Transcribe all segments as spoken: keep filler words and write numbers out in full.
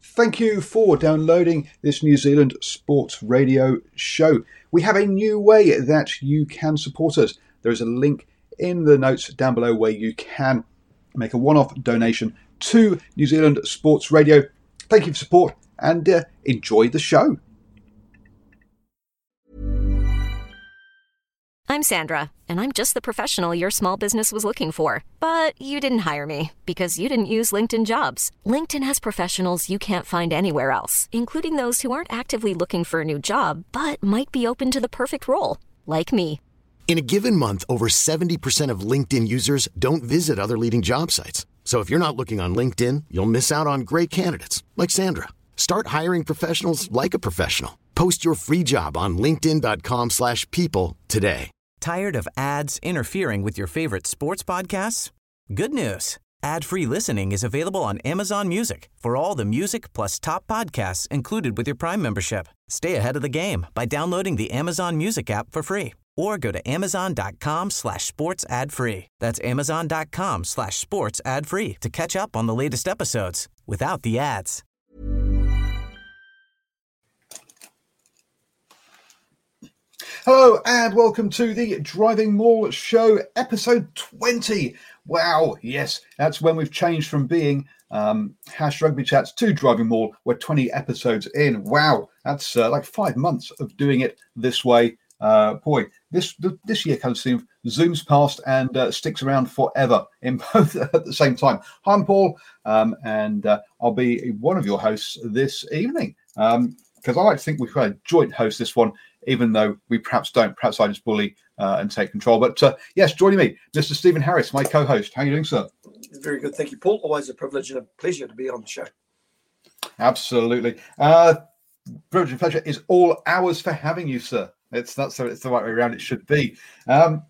Thank you for downloading this New Zealand Sports Radio show. We have a new way that you can support us. There is a link in the notes down below where you can make a one-off donation to New Zealand Sports Radio. Thank you for support and uh, enjoy the show. I'm Sandra, and I'm just the professional your small business was looking for. But you didn't hire me because you didn't use LinkedIn Jobs. LinkedIn has professionals you can't find anywhere else, including those who aren't actively looking for a new job, but might be open to the perfect role, like me. In a given month, over seventy percent of LinkedIn users don't visit other leading job sites. So if you're not looking on LinkedIn, you'll miss out on great candidates like Sandra. Start hiring professionals like a professional. Post your free job on linkedin.com slash people today. Tired of ads interfering with your favorite sports podcasts? Good news. Ad-free listening is available on Amazon Music for all the music plus top podcasts included with your Prime membership. Stay ahead of the game by downloading the Amazon Music app for free or go to amazon.com slash sports ad free. That's amazon.com slash sports ad free to catch up on the latest episodes without the ads. Hello and welcome to the Driving Maul Show, episode twenty. Wow, yes, that's when we've changed from being um, Hash Rugby Chats to Driving Maul. We're twenty episodes in. Wow, that's uh, like five months of doing it this way. Uh, boy, this this year kind of seems zooms past and uh, sticks around forever in both at the same time. Hi, I'm Paul, um, and uh, I'll be one of your hosts this evening because um, I like to think we've got a joint host this one, even though we perhaps don't. Perhaps I just bully uh, and take control. But uh, yes, joining me, Mister Stephen Harris, my co-host. How are you doing, sir? Very good. Thank you, Paul. Always a privilege and a pleasure to be on the show. Absolutely. Uh, privilege and pleasure is all ours for having you, sir. It's that's so it's the right way around. It should be. Um,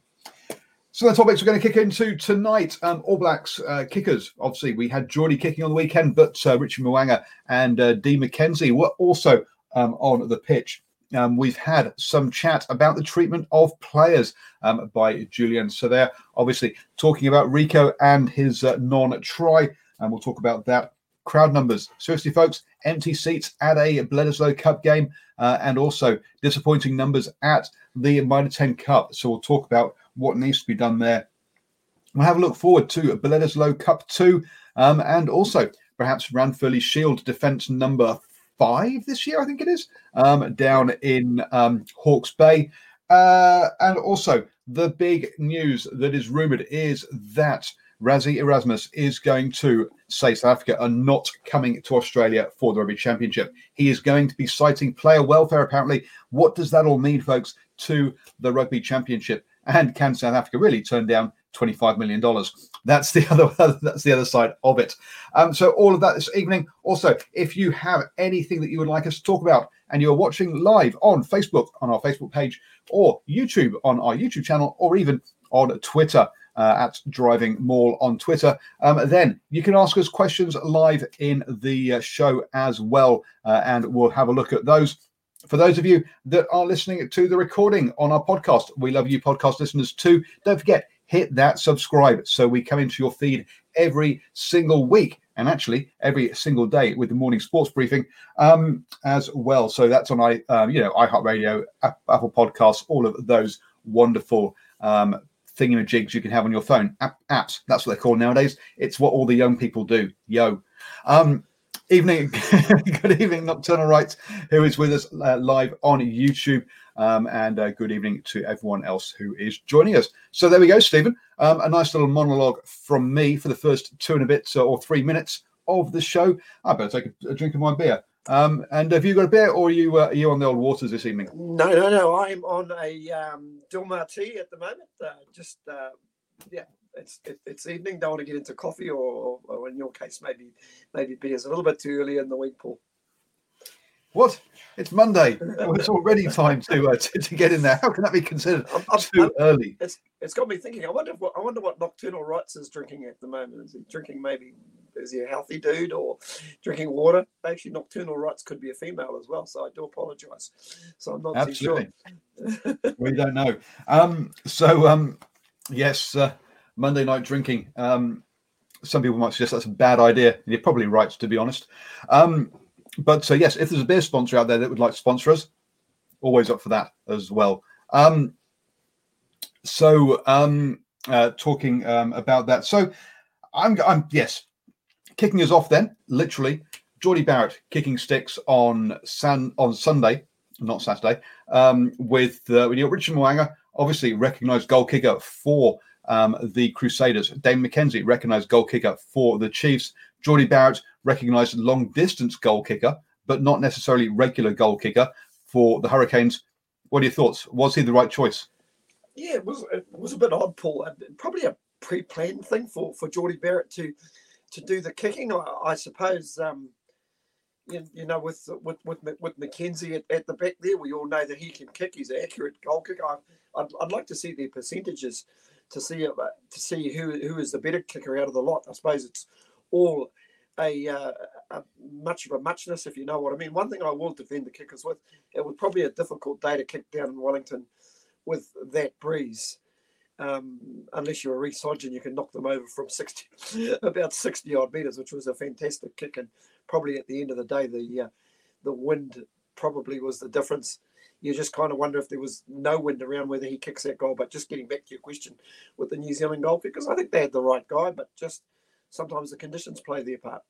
so the topics we're going to kick into tonight. Um, All Blacks uh, kickers. Obviously, we had Geordie kicking on the weekend, but uh, Richie Mo'unga and uh, Dee McKenzie were also um, on the pitch. Um, we've had some chat about the treatment of players um, by Julian. So they're obviously talking about Rico and his uh, non-try, and we'll talk about that. Crowd numbers. Seriously, folks, empty seats at a Bledisloe Cup game uh, and also disappointing numbers at the Mitre ten Cup. So we'll talk about what needs to be done there. We'll have a look forward to Bledisloe Cup two um, and also perhaps Ranfurly Shield defence number five this year, I think it is, um, down in um, Hawke's Bay. Uh, and also the big news that is rumoured is that Rassie Erasmus is going to say South Africa are not coming to Australia for the Rugby Championship. He is going to be citing player welfare, apparently. What does that all mean, folks, to the Rugby Championship? And can South Africa really turn down twenty-five million dollars? That's the other that's the other side of it. Um, so all of that this evening. Also, if you have anything that you would like us to talk about and you're watching live on Facebook, on our Facebook page, or YouTube on our YouTube channel, or even on Twitter, uh, at Driving Maul on Twitter, um, then you can ask us questions live in the uh, show as well, uh, and we'll have a look at those. For those of you that are listening to the recording on our podcast, we love you podcast listeners too. Don't forget, hit that subscribe so we come into your feed every single week and actually every single day with the morning sports briefing um, as well. So that's on I, um, you know, iHeartRadio, Apple Podcasts, all of those wonderful um, thingamajigs you can have on your phone. App, apps, that's what they're called nowadays. It's what all the young people do. Yo. Um, evening, good evening, Nocturnal Rights, who is with us uh, live on YouTube. Um, and uh, good evening to everyone else who is joining us. So there we go, Stephen. Um, a nice little monologue from me for the first two and a bit uh, or three minutes of the show. I better take a, a drink of my beer. Um, and have you got a beer, or are you uh, are you on the old waters this evening? No, no, no. I'm on a um, Dilmar at the moment. Uh, just uh, yeah, it's it, it's evening. Don't want to get into coffee, or, or in your case, maybe maybe beer's a little bit too early in the week, Paul. What? It's Monday. Oh, it's already time to, uh, to to get in there. How can that be considered I'm, I'm, too I'm, early? It's it's got me thinking. I wonder what I wonder what Nocturnal Rights is drinking at the moment. Is he drinking maybe? Is he a healthy dude or drinking water? Actually, Nocturnal Rights could be a female as well. So I do apologise. So I'm not Absolutely. too sure. We don't know. Um, so um, yes, uh, Monday night drinking. Um, some people might suggest that's a bad idea. You're probably right, to be honest. Um, but so yes, if there's a beer sponsor out there that would like to sponsor us, always up for that as well. Um, so um, uh, talking um, about that, so I'm, I'm yes, kicking us off then. Literally, Geordie Barrett kicking sticks on San on Sunday, not Saturday, um, with uh, with Richard Mo'unga, obviously recognised goal kicker for um, the Crusaders. Dane McKenzie, recognised goal kicker for the Chiefs. Geordie Barrett, recognised long distance goal kicker, but not necessarily regular goal kicker for the Hurricanes. What are your thoughts? Was he the right choice? Yeah, it was. It was a bit odd, Paul. Probably a pre-planned thing for for Geordie Barrett to to do the kicking, I, I suppose. Um, you, you know, with with with, with McKenzie at, at the back there, we all know that he can kick. He's an accurate goal kicker. I, I'd, I'd like to see their percentages to see uh, to see who who is the better kicker out of the lot. I suppose it's all a, uh, a much of a muchness, if you know what I mean. One thing I will defend the kickers with, it was probably a difficult day to kick down in Wellington with that breeze. Um, unless you're a Reece Hodge and you can knock them over from sixty, about sixty odd meters, which was a fantastic kick. And probably at the end of the day, the uh, the wind probably was the difference. You just kind of wonder if there was no wind around whether he kicks that goal. But just getting back to your question with the New Zealand goal kickers, I think they had the right guy, but just sometimes the conditions play their part.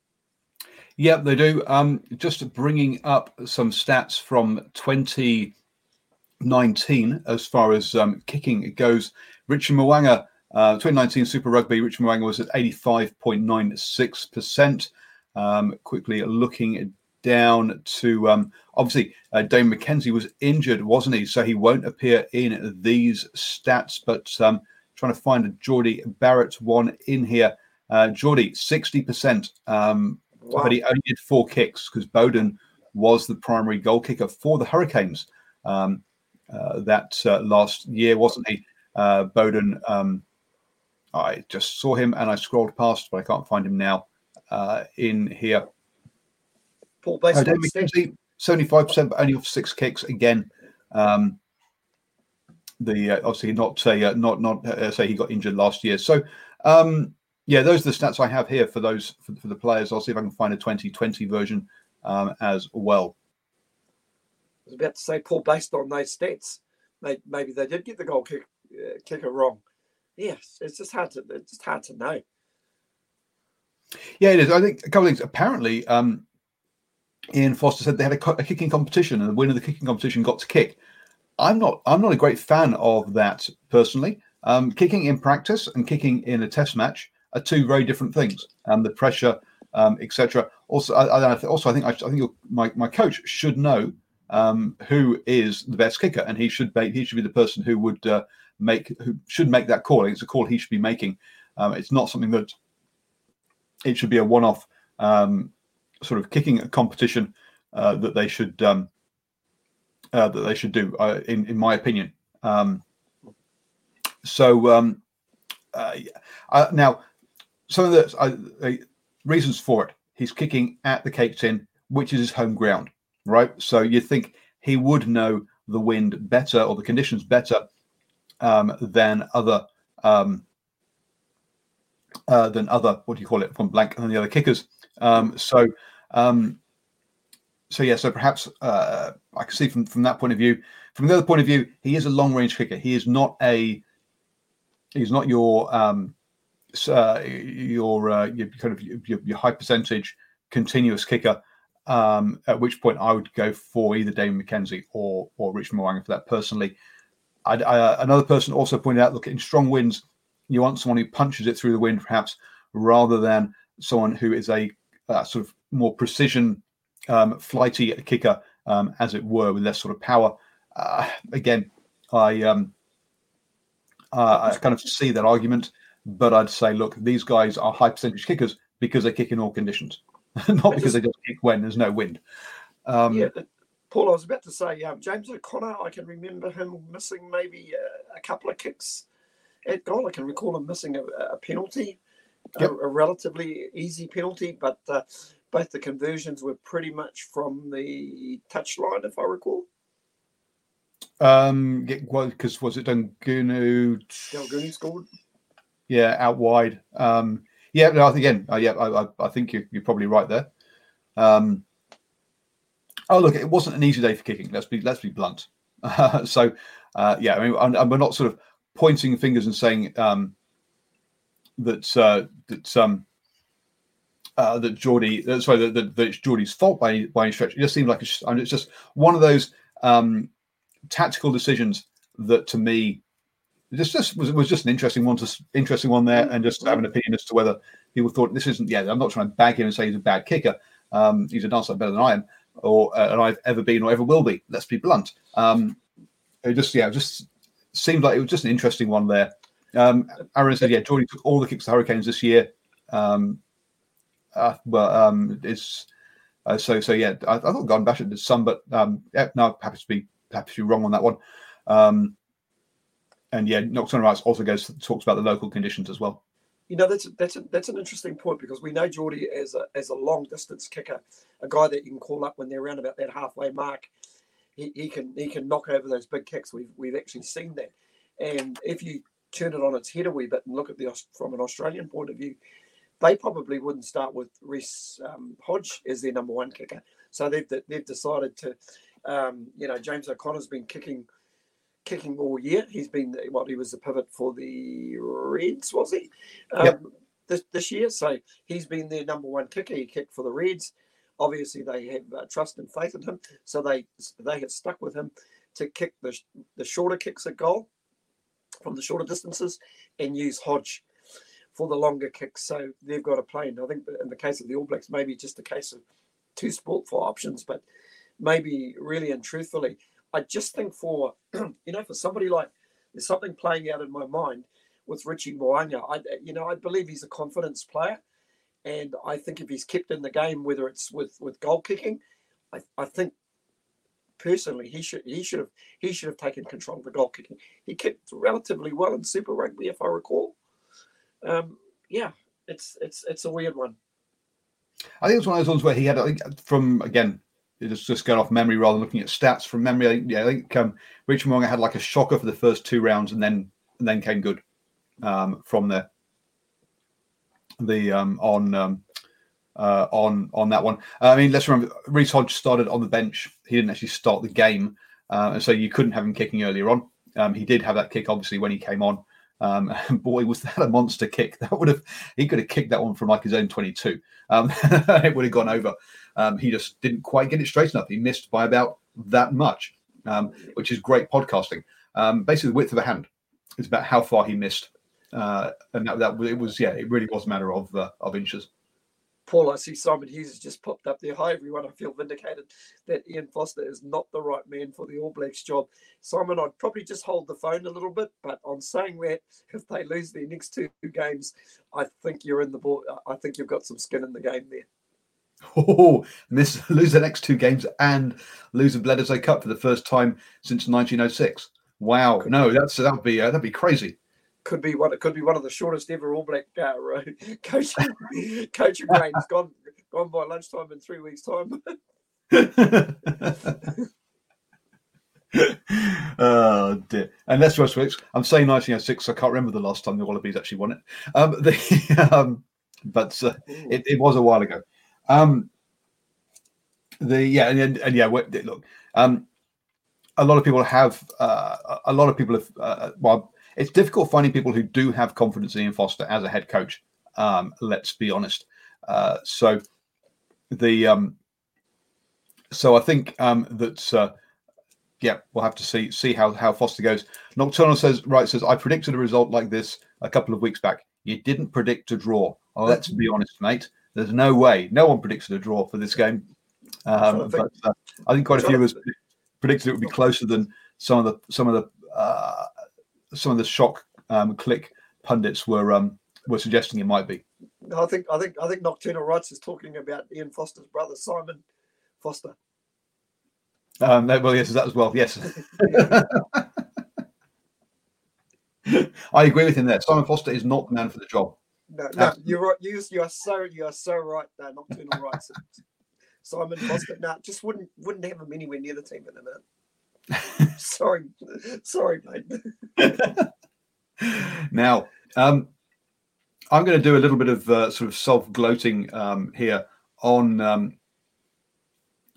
Yeah, they do. Um, just bringing up some stats from twenty nineteen as far as um, kicking goes. Richard Mo'unga, uh, twenty nineteen Super Rugby, Richard Mo'unga was at eighty-five point nine six percent. Um, quickly looking down to, um, obviously, uh, Dane McKenzie was injured, wasn't he? So he won't appear in these stats, but um, trying to find a Geordie Barrett one in here. Uh, Geordie, sixty percent, um, wow. But he only did four kicks because Bowden was the primary goal kicker for the Hurricanes. Um, Uh, that uh, last year, wasn't he? Uh, Bowden, um, I just saw him and I scrolled past, but I can't find him now uh, in here. Paul, oh, Dave McKenzie, seventy-five percent, but only off six kicks again. Um, the uh, obviously not say uh, not not uh, say he got injured last year. So um, yeah, those are the stats I have here for those for, for the players. I'll see if I can find a twenty twenty version um, as well. I was about to say, Paul, based on those stats, maybe, maybe they did get the goal kick, uh, kicker wrong. Yes, it's just hard to it's just hard to know. Yeah, it is. I think a couple of things. Apparently, um, Ian Foster said they had a, co- a kicking competition, and the winner of the kicking competition got to kick. I'm not. I'm not a great fan of that personally. Um, kicking in practice and kicking in a test match are two very different things. And um, the pressure, um, et cetera. Also, I, I, also, I think I, I think my my coach should know um, who is the best kicker, and he should be he should be the person who would uh, make who should make that call. It's a call he should be making. Um, it's not something that it should be a one-off um, sort of kicking competition uh, that they should um, uh, that they should do, uh, in in my opinion. Um, so um, uh, uh, now, some of the uh, uh, reasons for it: he's kicking at the Cape Tin, which is his home ground, right? So you think he would know the wind better or the conditions better um, than other. Um, Uh, than other, what do you call it, from blank, than the other kickers. Um, so, um, so yeah, so perhaps uh, I can see from, from that point of view. From the other point of view, he is a long range kicker. He is not a, he's not your, um, uh, your, uh, your kind of your, your high percentage continuous kicker. Um, at which point I would go for either Dane McKenzie or or Rich Mo'unga for that personally. I'd, I, another person also pointed out, look, in strong winds, you want someone who punches it through the wind, perhaps, rather than someone who is a uh, sort of more precision, um, flighty kicker, um, as it were, with less sort of power. Uh, again, I um, uh, I kind of see that argument, but I'd say, look, these guys are high percentage kickers because they kick in all conditions, not because they just kick when there's no wind. Um, yeah, Paul, I was about to say, um, James O'Connor, I can remember him missing maybe a, a couple of kicks at goal. I can recall him missing a, a penalty, yep. a, a relatively easy penalty, but uh, both the conversions were pretty much from the touchline, if I recall. Um, well, because was it Dungunu? Dungunu scored. Yeah, out wide. Um, yeah, no, again, uh, yeah, I, I, I think you, you're probably right there. Um, Oh, look, it wasn't an easy day for kicking. Let's be let's be blunt. Uh, so, uh, yeah, I mean, and, and we're not sort of pointing fingers and saying um, that uh, that um, uh, that Geordie, uh, sorry, that, that, that it's Geordie's fault by by any stretch. It just seemed like it's, I mean, it's just one of those um, tactical decisions that, to me, this just was was just an interesting one to interesting one there, and just have an opinion as to whether people thought this isn't. Yeah, I'm not trying to bag him and say he's a bad kicker. Um, he's a dancer better than I am, or uh, and I've ever been or ever will be. Let's be blunt. Um, it just yeah, it just seemed like it was just an interesting one there. Um, Aaron said, yeah, Geordie took all the kicks to Hurricanes this year. Um, uh, well, um, it's uh, so so yeah. I, I thought Garden Basham did some, but um, yeah, no, happy to be happy to be wrong on that one. Um, and yeah, Nocturnal Rights also goes talks about the local conditions as well. You know, that's a, that's a, that's an interesting point, because we know Geordie as a as a long distance kicker, a guy that you can call up when they're around about that halfway mark. He, he can he can knock over those big kicks. We've we've actually seen that. And if you turn it on its head a wee bit and look at the from an Australian point of view, they probably wouldn't start with Reece um, Hodge as their number one kicker. So they've they've decided to, um, you know, James O'Connor's been kicking. kicking all year. He's been, well, he was the pivot for the Reds, was he? Um, yep. this, this year. So he's been their number one kicker. He kicked for the Reds. Obviously, they have uh, trust and faith in him. So they they have stuck with him to kick the, the shorter kicks at goal from the shorter distances and use Hodge for the longer kicks. So they've got a plan. I think in the case of the All Blacks, maybe just a case of two sport for options, but maybe really and truthfully, I just think for, you know, for somebody like, there's something playing out in my mind with Richie Mo'unga. I, you know, I believe he's a confidence player. And I think if he's kept in the game, whether it's with, with goal kicking, I, I think personally he should he should have he should have taken control of the goal kicking. He kicked relatively well in Super Rugby, if I recall. Um, yeah, it's it's it's a weird one. I think it's one of those ones where he had, I think, from again. It's just going off memory rather than looking at stats from memory. I think, yeah, I think um, Richie Mo'unga had like a shocker for the first two rounds, and then and then came good um, from there. The um, on um, uh, on on that one. Uh, I mean, let's remember Reece Hodge started on the bench. He didn't actually start the game, uh, and so you couldn't have him kicking earlier on. Um, he did have that kick, obviously, when he came on. Um, and boy, was that a monster kick! That would have he could have kicked that one from like his own twenty-two. Um, it would have gone over. Um, he just didn't quite get it straight enough. He missed by about that much, um, which is great podcasting. Um, basically, the width of a hand is about how far he missed, uh, and that, that it was yeah, it really was a matter of uh, of inches. Paul, I see Simon Hughes has just popped up there. Hi, everyone. I feel vindicated that Ian Foster is not the right man for the All Blacks job. Simon, I'd probably just hold the phone a little bit, but on saying that, if they lose their next two games, I think you're in the ball. I think you've got some skin in the game there. Oh, miss lose the next two games and lose the Bledisloe Cup for the first time since nineteen oh six. Wow, could no, be, that's that'd be uh, that'd be crazy. Could be one. It could be one of the shortest ever All Black uh, coaching coaching reigns gone gone by lunchtime in three weeks' time. Oh dear! And that's Russ Wicks. I'm saying nineteen oh six. I can't remember the last time the Wallabies actually won it. Um, the, um, but uh, it, it was a while ago. Um, the yeah and, and yeah look um, a lot of people have uh, a lot of people have uh, well it's difficult finding people who do have confidence in Ian Foster as a head coach. Um, let's be honest. Uh, so the um, so I think um, that uh, yeah we'll have to see see how how Foster goes. Nocturnal says right says I predicted a result like this a couple of weeks back. You didn't predict a draw. Well, let's be honest, mate. There's no way. No one predicted a draw for this game. Um, but uh, I think quite a few of us predicted it would be closer than some of the some of the uh, some of the shock um, click pundits were um, were suggesting it might be. I think I think I think Nocturnal Rights is talking about Ian Foster's brother Simon Foster. Um, well, yes, that as well. Yes, I agree with him there. Simon Foster is not the man for the job. No, no, you're right. You, you are so you are so right. There, Nocturnal Rights. Simon Foster, no, nah, just wouldn't wouldn't have him anywhere near the team in a minute. sorry, sorry, mate. Now, um, I'm going to do a little bit of uh, sort of self-gloating um, here on um,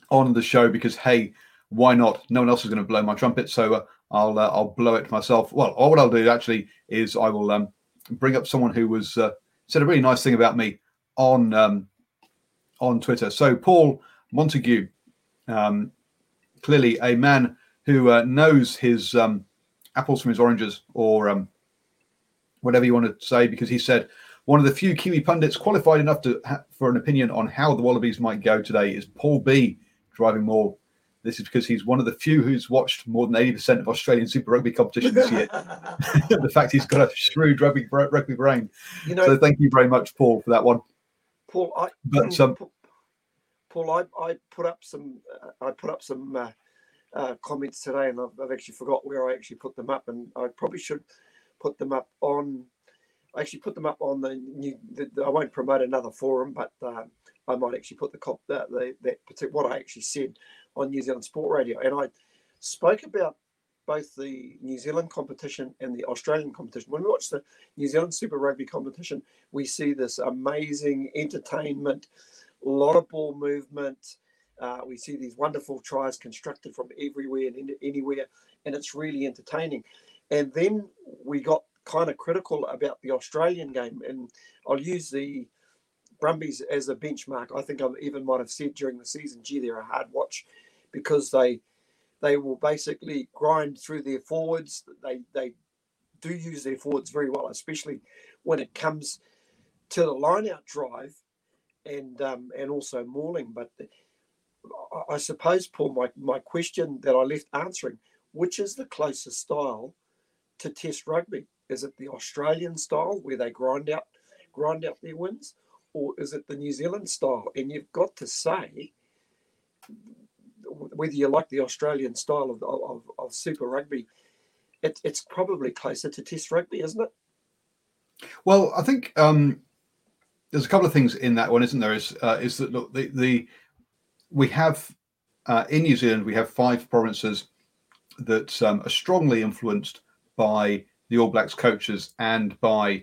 on the show because, hey, why not? No one else is going to blow my trumpet, so uh, I'll uh, I'll blow it myself. Well, all what I'll do actually is I will um, bring up someone who was uh, said a really nice thing about me on um, on Twitter. So Paul Montague, um, clearly a man who uh, knows his um, apples from his oranges, or um, whatever you want to say, because he said one of the few Kiwi pundits qualified enough to ha- for an opinion on how the Wallabies might go today is Paul B, driving more. This is because he's one of the few who's watched more than eighty percent of Australian Super Rugby competition this year. The fact he's got a shrewd rugby, rugby brain. You know, so thank you very much, Paul, for that one. Paul, I, but, um, Paul, I, I put up some, uh, I put up some uh, uh, comments today, and I've, I've actually forgot where I actually put them up, and I probably should put them up on. I actually put them up on the new. The, the, I won't promote another forum, but uh, I might actually put the cop that the, that particular what I actually said on New Zealand Sport Radio, and I spoke about both the New Zealand competition and the Australian competition. When we watch the New Zealand Super Rugby competition, we see this amazing entertainment, a lot of ball movement. Uh, we see these wonderful tries constructed from everywhere and anywhere, and it's really entertaining. And then we got kind of critical about the Australian game, and I'll use the Brumbies as a benchmark. I think I even might have said during the season, gee, they're a hard watch because they they will basically grind through their forwards. They they do use their forwards very well, especially when it comes to the line-out drive and um, and also mauling. But I, I suppose, Paul, my, my question that I left answering, which is the closest style to Test rugby? Is it the Australian style where they grind out grind out their wins, or is it the New Zealand style? And you've got to say, whether you like the Australian style of of, of Super Rugby, it, it's probably closer to Test rugby, isn't it? Well, I think um, there's a couple of things in that one, isn't there? Is uh, is that look, the the we have uh, in New Zealand we have five provinces that um, are strongly influenced by the All Blacks coaches and by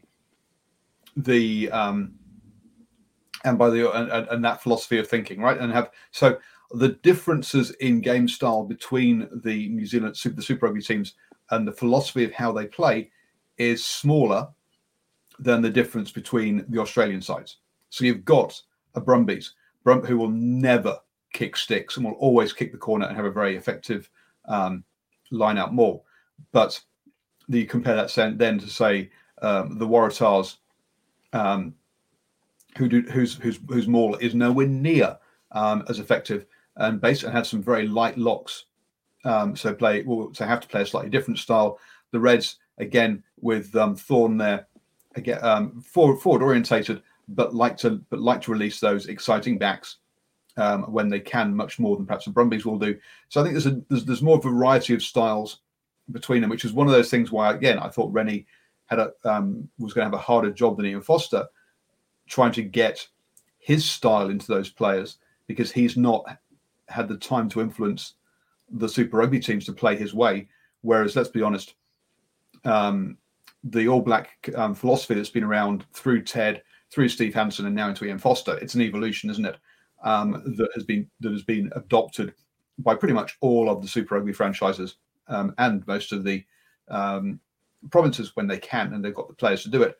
the um, and by the and, and that philosophy of thinking, right? And have so the differences in game style between the New Zealand Super, the Super Rugby teams and the philosophy of how they play is smaller than the difference between the Australian sides. So you've got a Brumbies Brum, who will never kick sticks and will always kick the corner and have a very effective um, line-out maul. But you compare that then to, say, um, the Waratahs, um, who do, whose whose whose maul is nowhere near um, as effective, and basically had some very light locks. Um, so play well, so have to play a slightly different style. The Reds again with um, Thorne there, again um, forward forward orientated, but like to but like to release those exciting backs um, when they can, much more than perhaps the Brumbies will do. So I think there's a there's, there's more variety of styles between them, which is one of those things why again I thought Rennie had a um, was going to have a harder job than Ian Foster, trying to get his style into those players, because he's not had the time to influence the Super Rugby teams to play his way. Whereas, let's be honest, um, the All Black um, philosophy that's been around through Ted, through Steve Hansen, and now into Ian Foster, it's an evolution, isn't it? Um, that has been that has been adopted by pretty much all of the Super Rugby franchises um, and most of the um, provinces when they can, and they've got the players to do it.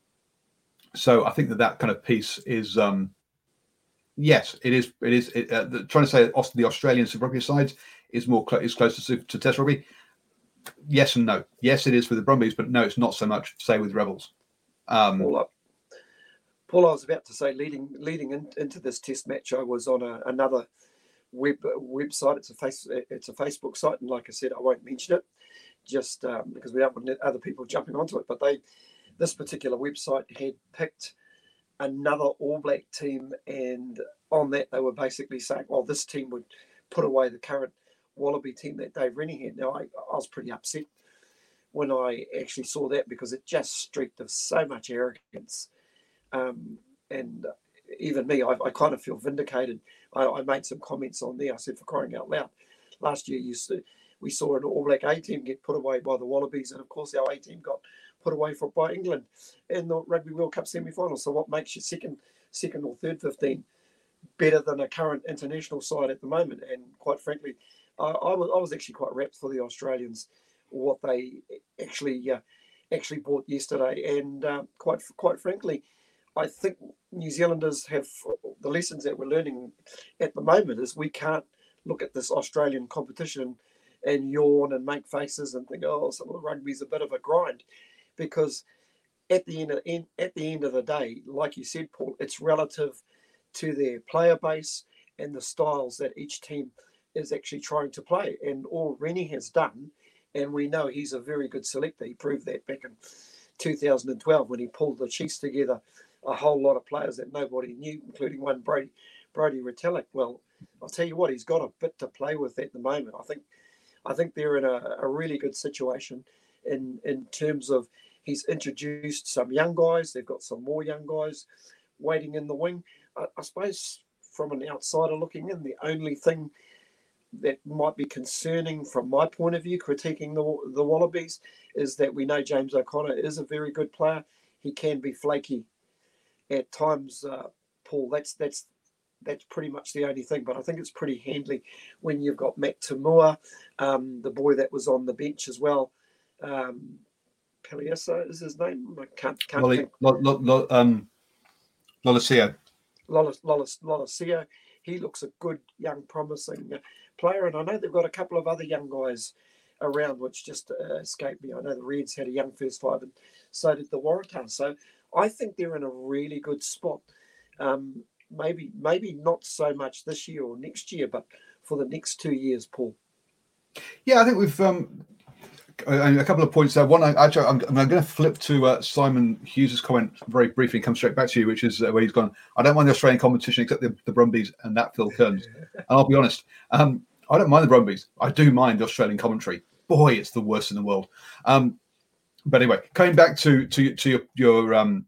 So I think that that kind of piece is, um, yes, it is. It is it, uh, the, trying to say that the Australian Super Rugby sides is more cl- is closer to, to Test Rugby. Yes and no. Yes, it is for the Brumbies, but no, it's not so much. Say with Rebels. Um, Paul, Paul, I was about to say, leading leading in, into this Test match, I was on a, another web website. It's a face. It's a Facebook site, and like I said, I won't mention it, just um, because we don't want other people jumping onto it. But they, this particular website had picked another All Black team, and on that they were basically saying, well, this team would put away the current Wallaby team that Dave Rennie had. Now, I, I was pretty upset when I actually saw that, because it just streaked of so much arrogance. Um, and even me, I, I kind of feel vindicated. I, I made some comments on there. I said, for crying out loud, last year you see, we saw an All Black A team get put away by the Wallabies, and of course our A team got put away from by England in the Rugby World Cup semi-final. So what makes you second, second or third fifteen better than a current international side at the moment. And quite frankly, I, I, was, I was actually quite rapt for the Australians, what they actually uh, actually bought yesterday. And uh, quite quite frankly, I think New Zealanders have the lessons that we're learning at the moment is we can't look at this Australian competition and yawn and make faces and think, oh, some of the rugby's a bit of a grind, because at the end of at the end of the day, like you said, Paul, it's relative to their player base and the styles that each team is actually trying to play. And all Rennie has done, and we know he's a very good selector. He proved that back in two thousand twelve when he pulled the Chiefs together, a whole lot of players that nobody knew, including one Brody Brody Retallick. Well, I'll tell you what, he's got a bit to play with at the moment. I think I think they're in a, a really good situation in in terms of he's introduced some young guys. They've got some more young guys waiting in the wing. I, I suppose from an outsider looking in, the only thing that might be concerning from my point of view, critiquing the the Wallabies, is that we know James O'Connor is a very good player. He can be flaky at times, uh, Paul. That's that's that's pretty much the only thing. But I think it's pretty handy when you've got Matt Tamua, um, the boy that was on the bench as well. Um, Paliasa is his name. I can't can't Lolly, think. Lo, Lo, Lo, um, Lolesio. Lolas Lolas Lolesio. He looks a good, young, promising uh, player. And I know they've got a couple of other young guys around, which just uh, escaped me. I know the Reds had a young first five, and so did the Waratahs. So I think they're in a really good spot. Um, maybe maybe not so much this year or next year, but for the next two years, Paul. Yeah, I think we've um, a couple of points there. One, I, actually, I'm, I'm going to flip to uh, Simon Hughes' comment very briefly and come straight back to you, which is uh, where he's gone, I don't mind the Australian competition except the, the Brumbies and that Phil Kearns. And I'll be honest, um, I don't mind the Brumbies. I do mind the Australian commentary. Boy, it's the worst in the world. Um, but anyway, coming back to to, to your your um,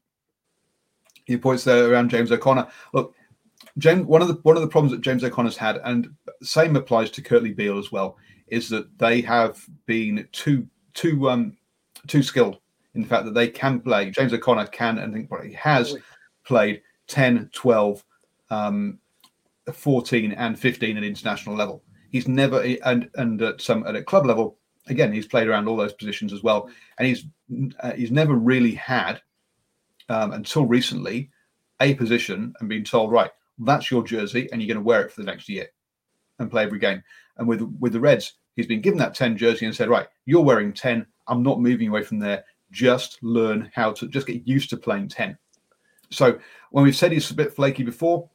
your points there around James O'Connor. Look, James, one of the one of the problems that James O'Connor's had, and same applies to Kurtley Beale as well, is that they have been too too um too skilled in the fact that they can play. James O'Connor can, and I think he has played ten, twelve, um, fourteen, and fifteen at international level. He's never and and at some at a club level, again, he's played around all those positions as well, and he's uh, he's never really had um, until recently a position and been told, right, that's your jersey, and you're going to wear it for the next year and play every game. And with with the Reds, he's been given that ten jersey and said, right, you're wearing ten. I'm not moving away from there. Just learn how to just get used to playing ten. So when we've said he's a bit flaky before,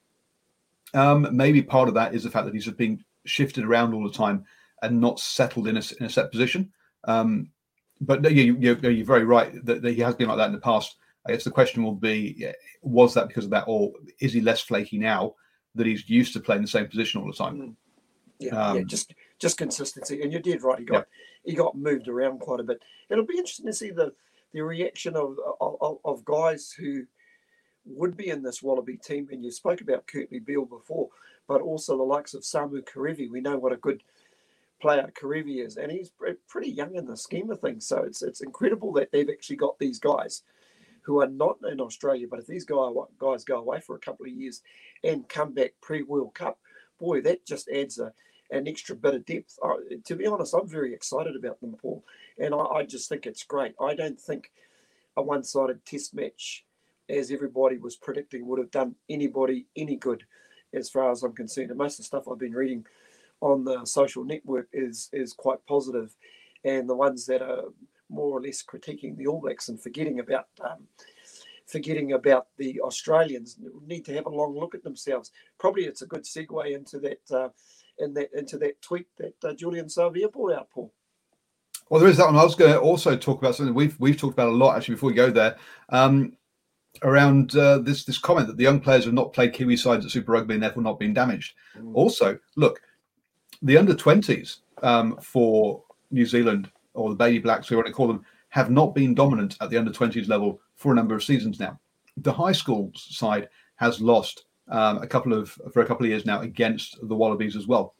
um, maybe part of that is the fact that he's being shifted around all the time and not settled in a, in a set position. Um, but no, you, you're, you're very right that, that he has been like that in the past. I guess the question will be, was that because of that, or is he less flaky now that he's used to playing the same position all the time? Yeah, um, yeah, just just consistency. And you did right. He got yeah. he got moved around quite a bit. It'll be interesting to see the the reaction of of, of guys who would be in this Wallaby team. And you spoke about Kurtley Beale before, but also the likes of Samu Kerevi. We know what a good player Kerevi is, and he's pretty young in the scheme of things. So it's it's incredible that they've actually got these guys who are not in Australia. But if these guys guys go away for a couple of years and come back pre-World Cup, boy, that just adds a an extra bit of depth. I, to be honest, I'm very excited about them, Paul, and I, I just think it's great. I don't think a one-sided test match, as everybody was predicting, would have done anybody any good as far as I'm concerned. And most of the stuff I've been reading on the social network is is quite positive, and the ones that are more or less critiquing the All Blacks and forgetting about um, forgetting about the Australians need to have a long look at themselves. Probably it's a good segue into that uh, in that into that tweet that uh, Julian Savea pulled out, Paul. Well, there is that one. I was going to also talk about something we've we've talked about a lot actually before we go there. Um, around uh, this this comment that the young players have not played Kiwi sides at Super Rugby and therefore not been damaged. Mm. Also, look, the under twenties um, for New Zealand, or the Baby Blacks, we want to call them, have not been dominant at the under twenties level for a number of seasons now. The high school side has lost um, a couple of for a couple of years now against the Wallabies as well.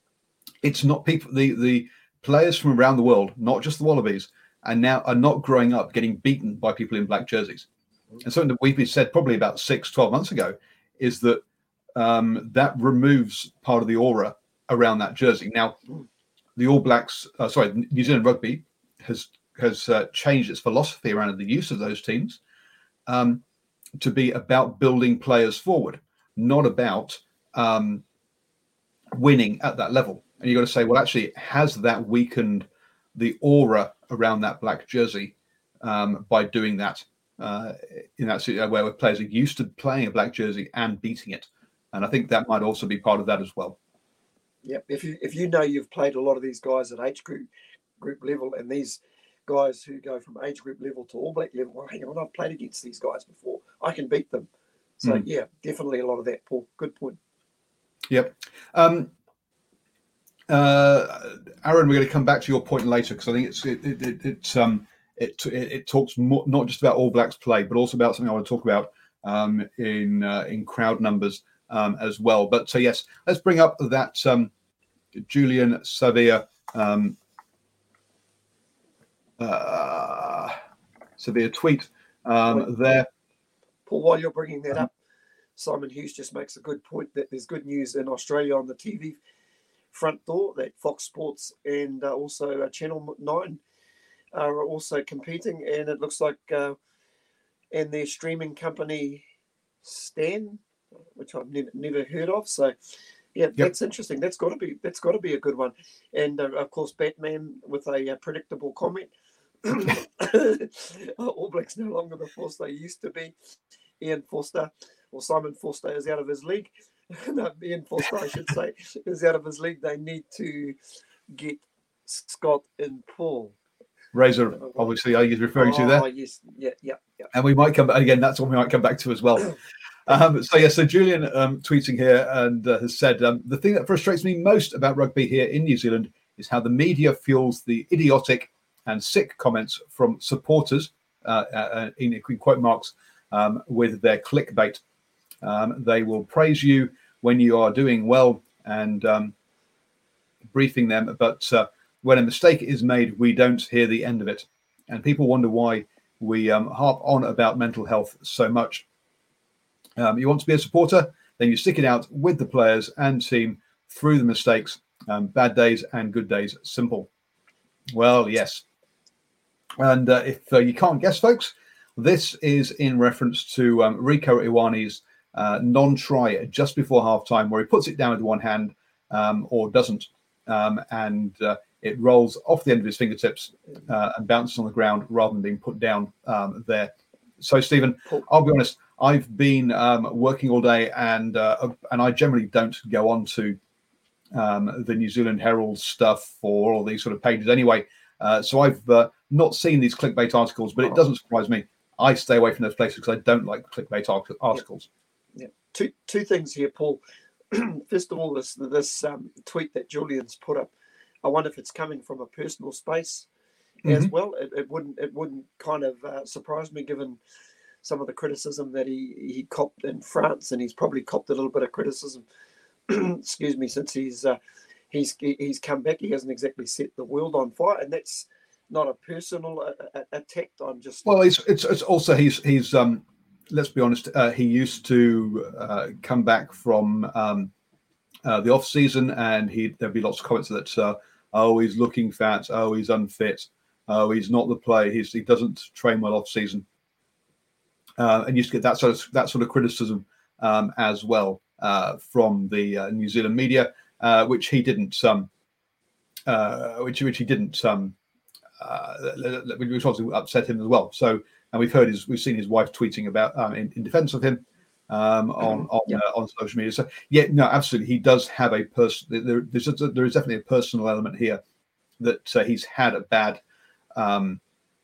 It's not people the the players from around the world, not just the Wallabies, and now are not growing up getting beaten by people in black jerseys. And something that we've said probably about six, twelve months ago is that um, that removes part of the aura around that jersey. Now, the All Blacks, uh, sorry, New Zealand Rugby has has uh, changed its philosophy around the use of those teams um, to be about building players forward, not about um, winning at that level. And you've got to say, well, actually, has that weakened the aura around that black jersey um, by doing that? Uh, in that situation where players are used to playing a black jersey and beating it, and I think that might also be part of that as well. Yeah, if you if you know you've played a lot of these guys at age group group level, and these guys who go from age group level to All Black level, well, hang on, I've played against these guys before, I can beat them. So mm. yeah, definitely a lot of that, Paul. Good point. Yep. Um, uh, Aaron, we're going to come back to your point later because I think it's it, it, it, it's um. It, it, it talks more, not just about All Blacks play, but also about something I want to talk about um, in uh, in crowd numbers um, as well. But so yes, let's bring up that um, Julian Savea um, uh, Savea tweet um, Wait, there. Paul, while you're bringing that up, Simon Hughes just makes a good point that there's good news in Australia on the T V front door that Fox Sports and uh, also uh, Channel nine are also competing, and it looks like uh, and their streaming company Stan, which I've never, never heard of. So yeah, yep. That's interesting. That's got to be that's got to be a good one. And uh, of course, Batman with a uh, predictable comment. All Blacks no longer the force they used to be. Ian Forster or Simon Forster is out of his league. No, Ian Forster, I should say, is out of his league. They need to get Scott and Paul. Razor, obviously, are you referring oh, to there? Oh, yes, yeah, yeah, yeah. And we might come back again. That's what we might come back to as well. um, so yeah, so Julian um, tweeting here and uh, has said um, the thing that frustrates me most about rugby here in New Zealand is how the media fuels the idiotic and sick comments from supporters, uh, uh, in, in quote marks, um, with their clickbait. Um, they will praise you when you are doing well and um, briefing them, but uh, when a mistake is made, we don't hear the end of it. And people wonder why we um, harp on about mental health so much. Um, you want to be a supporter, then you stick it out with the players and team through the mistakes, um, bad days and good days, simple. Well, yes. And uh, if uh, you can't guess, folks, this is in reference to um, Rieko Ioane's uh, non-try just before halftime, where he puts it down with one hand um, or doesn't. Um, and uh, it rolls off the end of his fingertips uh, and bounces on the ground rather than being put down um, there. So, Stephen, I'll be honest, I've been um, working all day and uh, and I generally don't go on to um, the New Zealand Herald stuff or all these sort of pages anyway. Uh, so I've uh, not seen these clickbait articles, but it doesn't surprise me. I stay away from those places because I don't like clickbait articles. Yeah. Yeah. Two, two things here, Paul. First of all, this, this um, tweet that Julian's put up, I wonder if it's coming from a personal space mm-hmm. as well. It, it wouldn't it wouldn't kind of uh, surprise me given some of the criticism that he, he copped in France, and he's probably copped a little bit of criticism, excuse me, since he's uh, he's he's come back. He hasn't exactly set the world on fire, and that's not a personal uh, attack. I'm just well, it's it's, it's also he's he's um let's be honest, uh, he used to uh, come back from um, uh, the off season, and he there'd be lots of comments that uh, oh, he's looking fat, oh, he's unfit, oh, he's not the player, he's he doesn't train well off season, uh, and you used to get that sort of that sort of criticism um, as well uh, from the uh, New Zealand media, uh, which he didn't um, uh, which which he didn't um, uh, which obviously upset him as well. So. And we've heard his, we've seen his wife tweeting about um, in, in defence of him um, on on, yeah. uh, on social media. So yeah, no, absolutely, he does have a person. There, there's a, there is definitely a personal element here that uh, he's had a bad, um,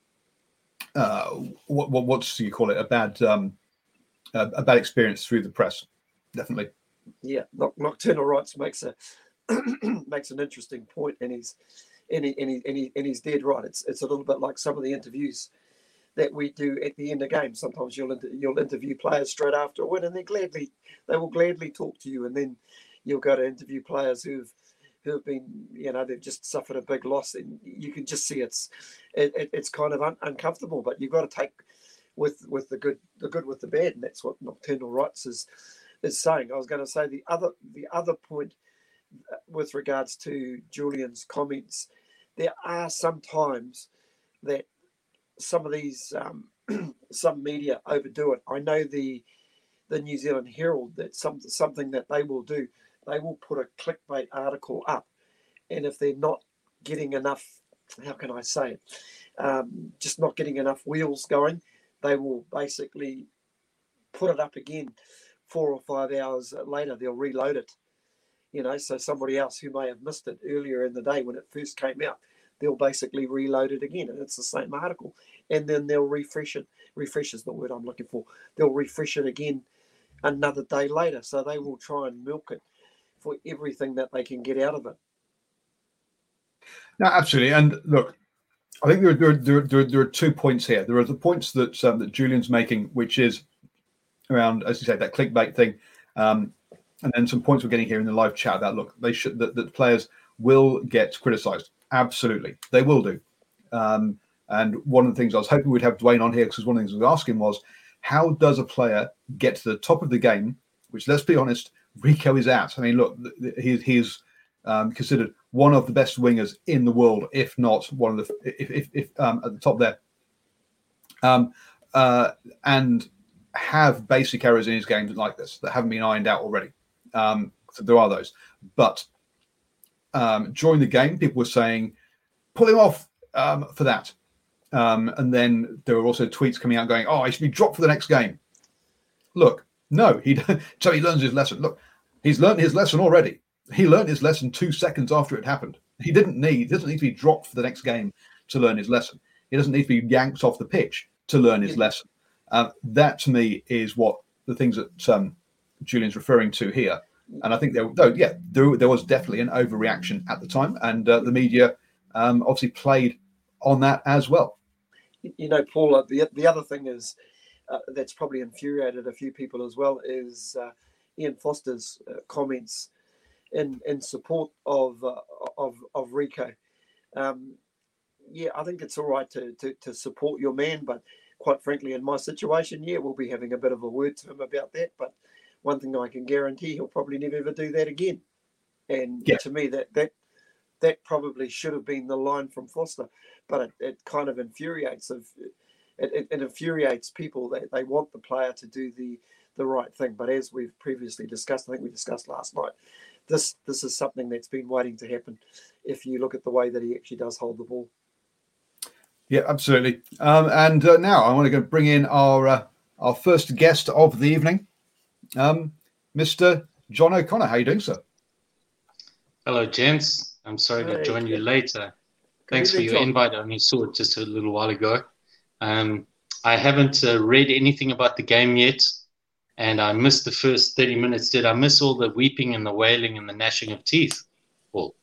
uh, what what what do you call it? A bad um, a, a bad experience through the press, definitely. Yeah, Nocturnal Rights makes a makes an interesting point, and he's and he, and he, and he, and he's dead right. It's it's a little bit like some of the interviews that we do at the end of games. Sometimes you'll inter- you'll interview players straight after a win, and they gladly they will gladly talk to you, and then you'll go to interview players who've who've been, you know, they've just suffered a big loss, and you can just see it's it, it, it's kind of un- uncomfortable. But you've got to take with with the good the good with the bad, and that's what Nocturnal Rights is is saying. I was going to say the other the other point with regards to Julian's comments, there are some times that some of these um, some media overdo it. I know the the New Zealand Herald, that's some, something that they will do. They will put a clickbait article up, and if they're not getting enough, how can I say it, um, just not getting enough wheels going, they will basically put it up again four or five hours later. They'll reload it, you know, so somebody else who may have missed it earlier in the day when it first came out, they'll basically reload it again, and it's the same article, and then they'll refresh it. Refresh is the word I'm looking for. They'll refresh it again another day later, so they will try and milk it for everything that they can get out of it. No, absolutely. And look, I think there are, there are, there are, there are two points here. There are the points that um, that Julian's making, which is around, as you said, that clickbait thing, um, and then some points we're getting here in the live chat about, look, they should that, that players will get criticised. Absolutely, they will do. Um, and one of the things I was hoping we'd have Dwayne on here, because one of the things I was asking was, how does a player get to the top of the game, which, let's be honest, Rico is at? I mean, look, he, he's um, considered one of the best wingers in the world, if not one of the, if, if, if um, at the top there. Um, uh, and have basic errors in his game like this that haven't been ironed out already. Um, so there are those. But um, during the game, people were saying, pull him off um, for that. Um, and then there were also tweets coming out going, oh, he should be dropped for the next game. Look, no, he so he learns his lesson. Look, he's learned his lesson already. He learned his lesson two seconds after it happened. He didn't need, he doesn't need to be dropped for the next game to learn his lesson. He doesn't need to be yanked off the pitch to learn his yeah. lesson. Uh, that, to me, is what the things that um, Julian's referring to here. And I think there, though, yeah, there, there was definitely an overreaction at the time, and uh, the media um, obviously played on that as well. You know, Paul, the the other thing is uh, that's probably infuriated a few people as well is uh, Ian Foster's uh, comments in in support of uh, of of Rico. Um, yeah, I think it's all right to, to to support your man, but quite frankly, in my situation, yeah, we'll be having a bit of a word to him about that. But one thing I can guarantee, he'll probably never ever do that again. And yeah. to me, that that that probably should have been the line from Foster. But it, it kind of infuriates of it, it, it infuriates people that they want the player to do the the right thing. But as we've previously discussed, I think we discussed last night, this this is something that's been waiting to happen if you look at the way that he actually does hold the ball. Yeah, absolutely. Um, and uh, now I want to go bring in our uh, our first guest of the evening, um, Mister John O'Connor. How are you doing, sir? Hello, gents. I'm sorry hey, to join you later. Thanks for your invite. I only saw it just a little while ago. Um, I haven't uh, read anything about the game yet, and I missed the first thirty minutes. Did I miss all the weeping and the wailing and the gnashing of teeth, Paul?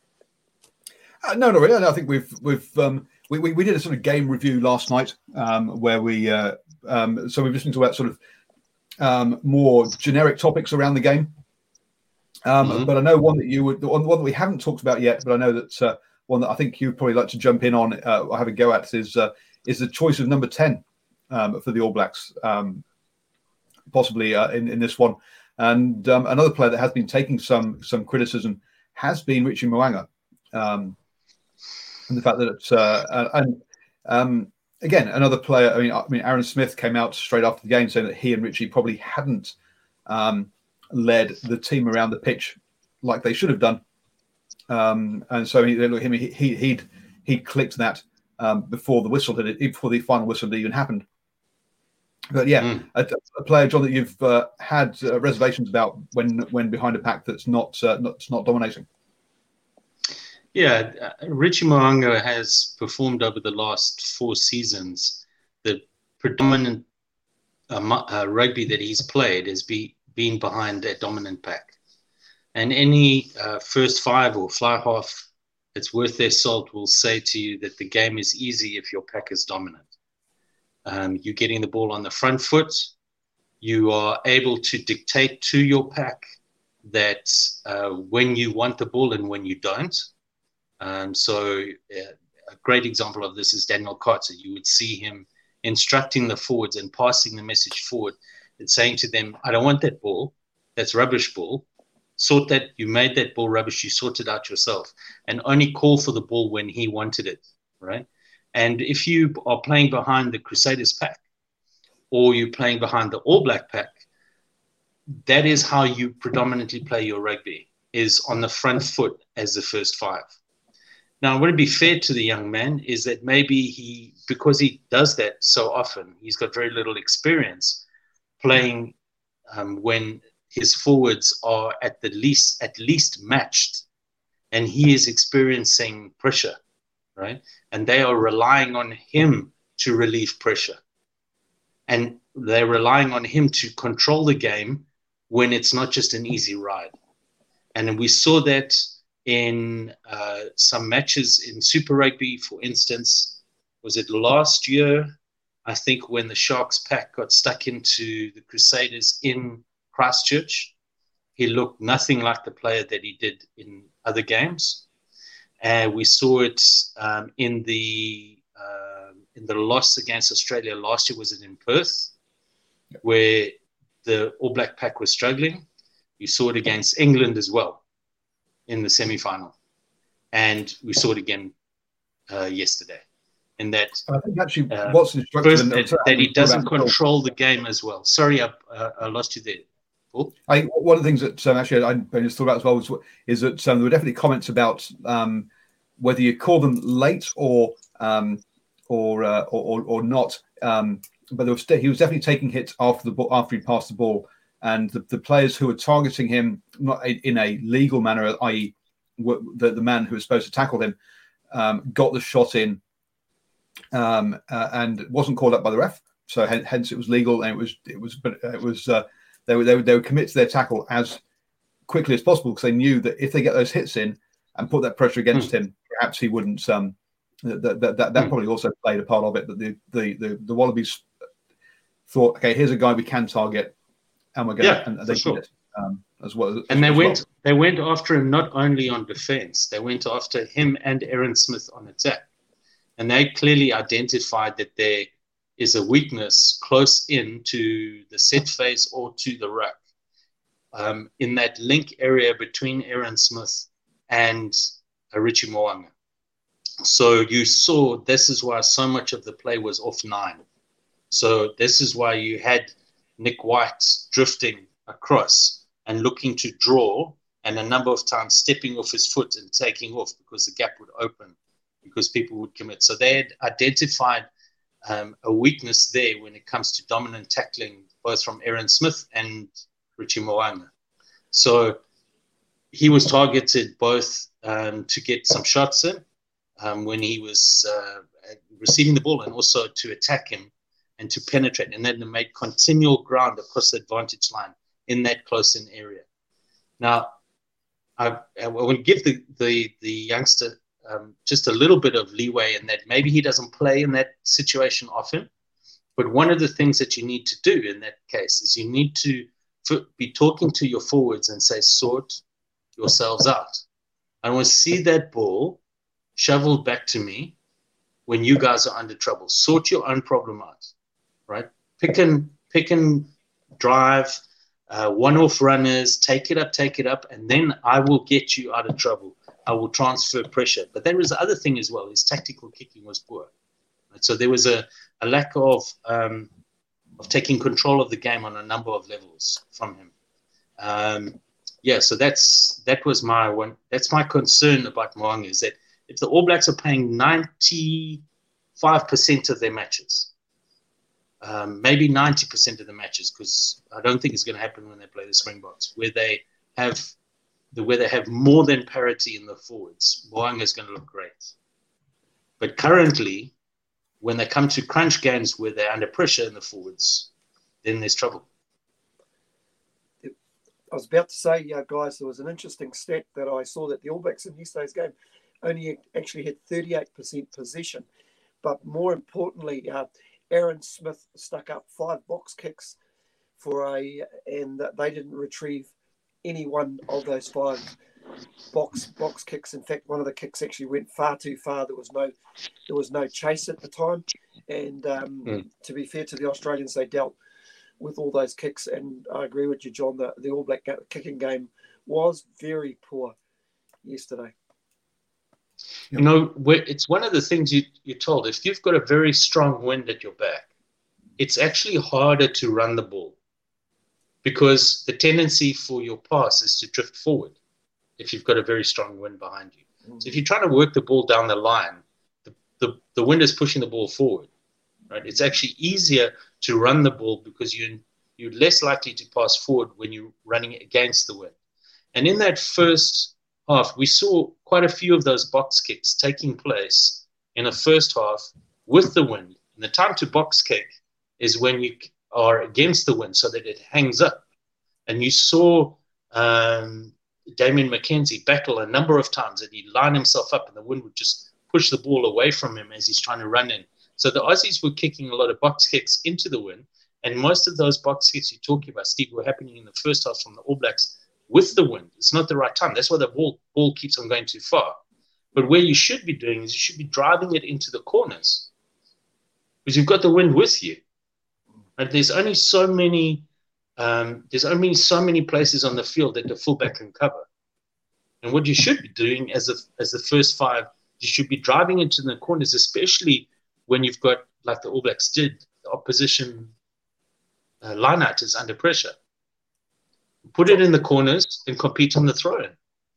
Uh, no, no, really. I think we've we've um, we, we we did a sort of game review last night um, where we uh, um, so we've listened to about sort of um, more generic topics around the game. Um, mm-hmm. But I know one that you would the one, one that we haven't talked about yet, but I know that. Uh, One that I think you'd probably like to jump in on uh, or have a go at is uh, is the choice of number ten um, for the All Blacks, um, possibly uh, in, in this one. And um, another player that has been taking some some criticism has been Richie Mo'unga. Um, and the fact that it's, uh, and um, again, another player, I mean, I mean, Aaron Smith came out straight after the game saying that he and Richie probably hadn't um, led the team around the pitch like they should have done. Um, and so he, look, him, he, he'd, he'd clicked that um, before the whistle did it, before the final whistle had even happened. But yeah, mm. a, a player, John, that you've uh, had uh, reservations about when when behind a pack that's not uh, not not dominating. Yeah, uh, Richie Mo'unga has performed over the last four seasons. The predominant uh, uh, rugby that he's played has be, been behind a dominant pack. And any uh, first five or fly half that's worth their salt will say to you that the game is easy if your pack is dominant. Um, you're getting the ball on the front foot. You are able to dictate to your pack that uh, when you want the ball and when you don't. Um, so uh, a great example of this is Daniel Carter. You would see him instructing the forwards and passing the message forward and saying to them, I don't want that ball. that's rubbish ball, sort that, you made that ball rubbish, you sorted out yourself, and only call for the ball when he wanted it, right? And if you are playing behind the Crusaders pack, or you're playing behind the All Black pack, that is how you predominantly play your rugby, is on the front foot as the first five. Now, what would be fair to the young man is that maybe he, because he does that so often, he's got very little experience playing um, when his forwards are at the least at least matched, and he is experiencing pressure, right? And they are relying on him to relieve pressure. And they're relying on him to control the game when it's not just an easy ride. And we saw that in uh, some matches in Super Rugby, for instance. Was it last year? I think when the Sharks pack got stuck into the Crusaders in Christchurch, he looked nothing like the player that he did in other games. And we saw it um, in the uh, in the loss against Australia last year. Was it in Perth, where the All Black pack was struggling? You saw it against England as well in the semi-final, and we saw it again uh, yesterday. In that, I think actually, uh, what's instructive first, that, that he doesn't control the game as well. Sorry, I, uh, I lost you there. Paul? I think one of the things that um, actually I, I just thought about as well was, is that um, there were definitely comments about um, whether you call them late or um, or, uh, or or not. Um, but there was, he was definitely taking hits after the ball, after he passed the ball, and the, the players who were targeting him not in a legal manner, that is, the the man who was supposed to tackle him, um, got the shot in, um, uh, and it wasn't called up by the ref. So hence it was legal, and it was it was but it was. Uh, They were, they were they would commit to their tackle as quickly as possible, because they knew that if they get those hits in and put that pressure against mm. him, perhaps he wouldn't. Um, that that that, that mm. probably also played a part of it. That the the the, the Wallabies thought, okay, here's a guy we can target, and we're going yeah, to, and they sure. did it um, as well. As, and they as went well. they went after him not only on defense, they went after him and Aaron Smith on attack, and they clearly identified that there is a weakness close in to the set phase or to the ruck, um, in that link area between Aaron Smith and uh, Richie Mo'unga. So you saw, this is why so much of the play was off nine. So this is why you had Nick White drifting across and looking to draw, and a number of times stepping off his foot and taking off because the gap would open, because people would commit. So they had identified Um, a weakness there when it comes to dominant tackling, both from Aaron Smith and Richie Mo'unga. So he was targeted both um, to get some shots in um, when he was uh, receiving the ball, and also to attack him and to penetrate, and then to make continual ground across the advantage line in that close-in area. Now, I, I will give the, the, the youngster Um, just a little bit of leeway in that maybe he doesn't play in that situation often. But one of the things that you need to do in that case is you need to f- be talking to your forwards and say, sort yourselves out. I want to see that ball shoveled back to me when you guys are under trouble. Sort your own problem out, right? Pick and, pick and drive, uh, one-off runners, take it up, take it up, and then I will get you out of trouble. I will transfer pressure. But there was the other thing as well. His tactical kicking was poor. Right? So there was a, a lack of um, of taking control of the game on a number of levels from him. Um, yeah, so that's that was my one. That's my concern about Mo'unga, is that if the All Blacks are playing ninety-five percent of their matches, um, maybe ninety percent of the matches, because I don't think it's going to happen when they play the Springboks, where they have the where they have more than parity in the forwards, Mo'unga is going to look great. But currently, when they come to crunch games where they're under pressure in the forwards, then there's trouble. I was about to say, yeah, guys, there was an interesting stat that I saw that the All Blacks in yesterday's game only actually had thirty-eight percent possession. But more importantly, uh, Aaron Smith stuck up five box kicks for a, and they didn't retrieve any one of those five box box kicks. In fact, one of the kicks actually went far too far. There was no there was no chase at the time. And um, mm. to be fair to the Australians, they dealt with all those kicks. And I agree with you, John, the, the All Black kicking game was very poor yesterday. You know, it's one of the things you, you're told, if you've got a very strong wind at your back, it's actually harder to run the ball because the tendency for your pass is to drift forward if you've got a very strong wind behind you. Mm. So if you're trying to work the ball down the line, the, the, the wind is pushing the ball forward, right? It's actually easier to run the ball because you, you're less likely to pass forward when you're running against the wind. And in that first half, we saw quite a few of those box kicks taking place in the first half with the wind. And the time to box kick is when you are against the wind so that it hangs up. And you saw um, Damien McKenzie battle a number of times, and he'd line himself up and the wind would just push the ball away from him as he's trying to run in. So the Aussies were kicking a lot of box kicks into the wind, and most of those box kicks you're talking about, Steve, were happening in the first half from the All Blacks with the wind. It's not the right time. That's why the ball, ball keeps on going too far. But where you should be doing is you should be driving it into the corners because you've got the wind with you. And there's only so many um, there's only so many places on the field that the fullback can cover. And what you should be doing as a, as the first five, you should be driving into the corners, especially when you've got, like the All Blacks did, the opposition uh, line-out is under pressure. Put it in the corners and compete on the throw-in.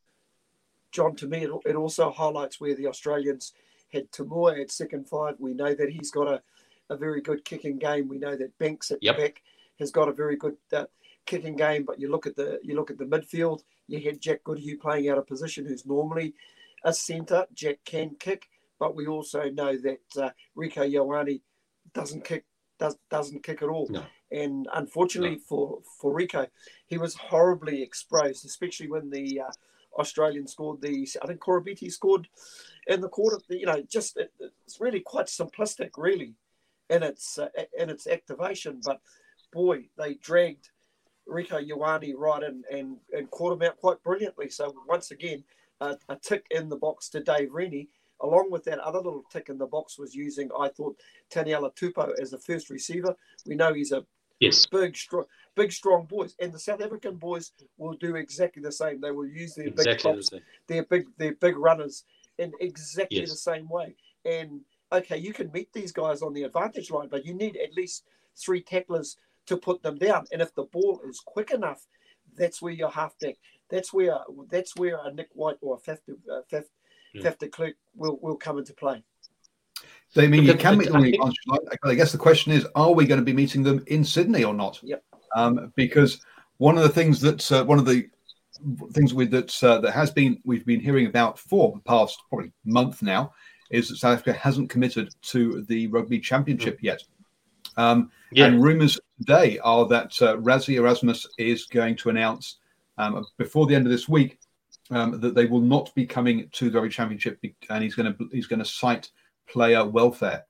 John, to me, it, it also highlights where the Australians had Tamua at second five. We know that he's got a, a very good kicking game. We know that Banks at yep. the back has got a very good uh, kicking game. But you look at the you look at the midfield. You had Jack Goodhue playing out of position, who's normally a centre. Jack can kick, but we also know that uh, Rieko Ioane doesn't kick does doesn't kick at all. No. And unfortunately no. for for Rieko, he was horribly exposed, especially when the uh, Australian scored the. I think Korobiti scored in the quarter. You know, just it, it's really quite simplistic, really, in its uh, in its activation. But boy, they dragged Rieko Ioane right in and, and caught him out quite brilliantly. So once again, uh, a tick in the box to Dave Rennie. Along with that other little tick in the box was using, I thought, Taniela Tupou as the first receiver. We know he's a yes. big, strong, big, strong boys, and the South African boys will do exactly the same. They will use their exactly big props, the their big, their big runners in exactly yes. the same way. And okay, you can meet these guys on the advantage line, but you need at least three tacklers to put them down. And if the ball is quick enough, that's where your halfback. That's where that's where a Nick White or a Faf uh, Faf, yeah. Faf de Klerk will will come into play. They mean you can meet them on the advantage line. I guess the question is, are we going to be meeting them in Sydney or not? Yep. Um, because one of the things that uh, one of the things with that uh, that has been we've been hearing about for the past probably month now is that South Africa hasn't committed to the Rugby Championship mm-hmm. yet. Um, yeah. And rumours today are that uh, Rassie Erasmus is going to announce um, before the end of this week um, that they will not be coming to the Rugby Championship, and he's going to he's going to cite player welfare.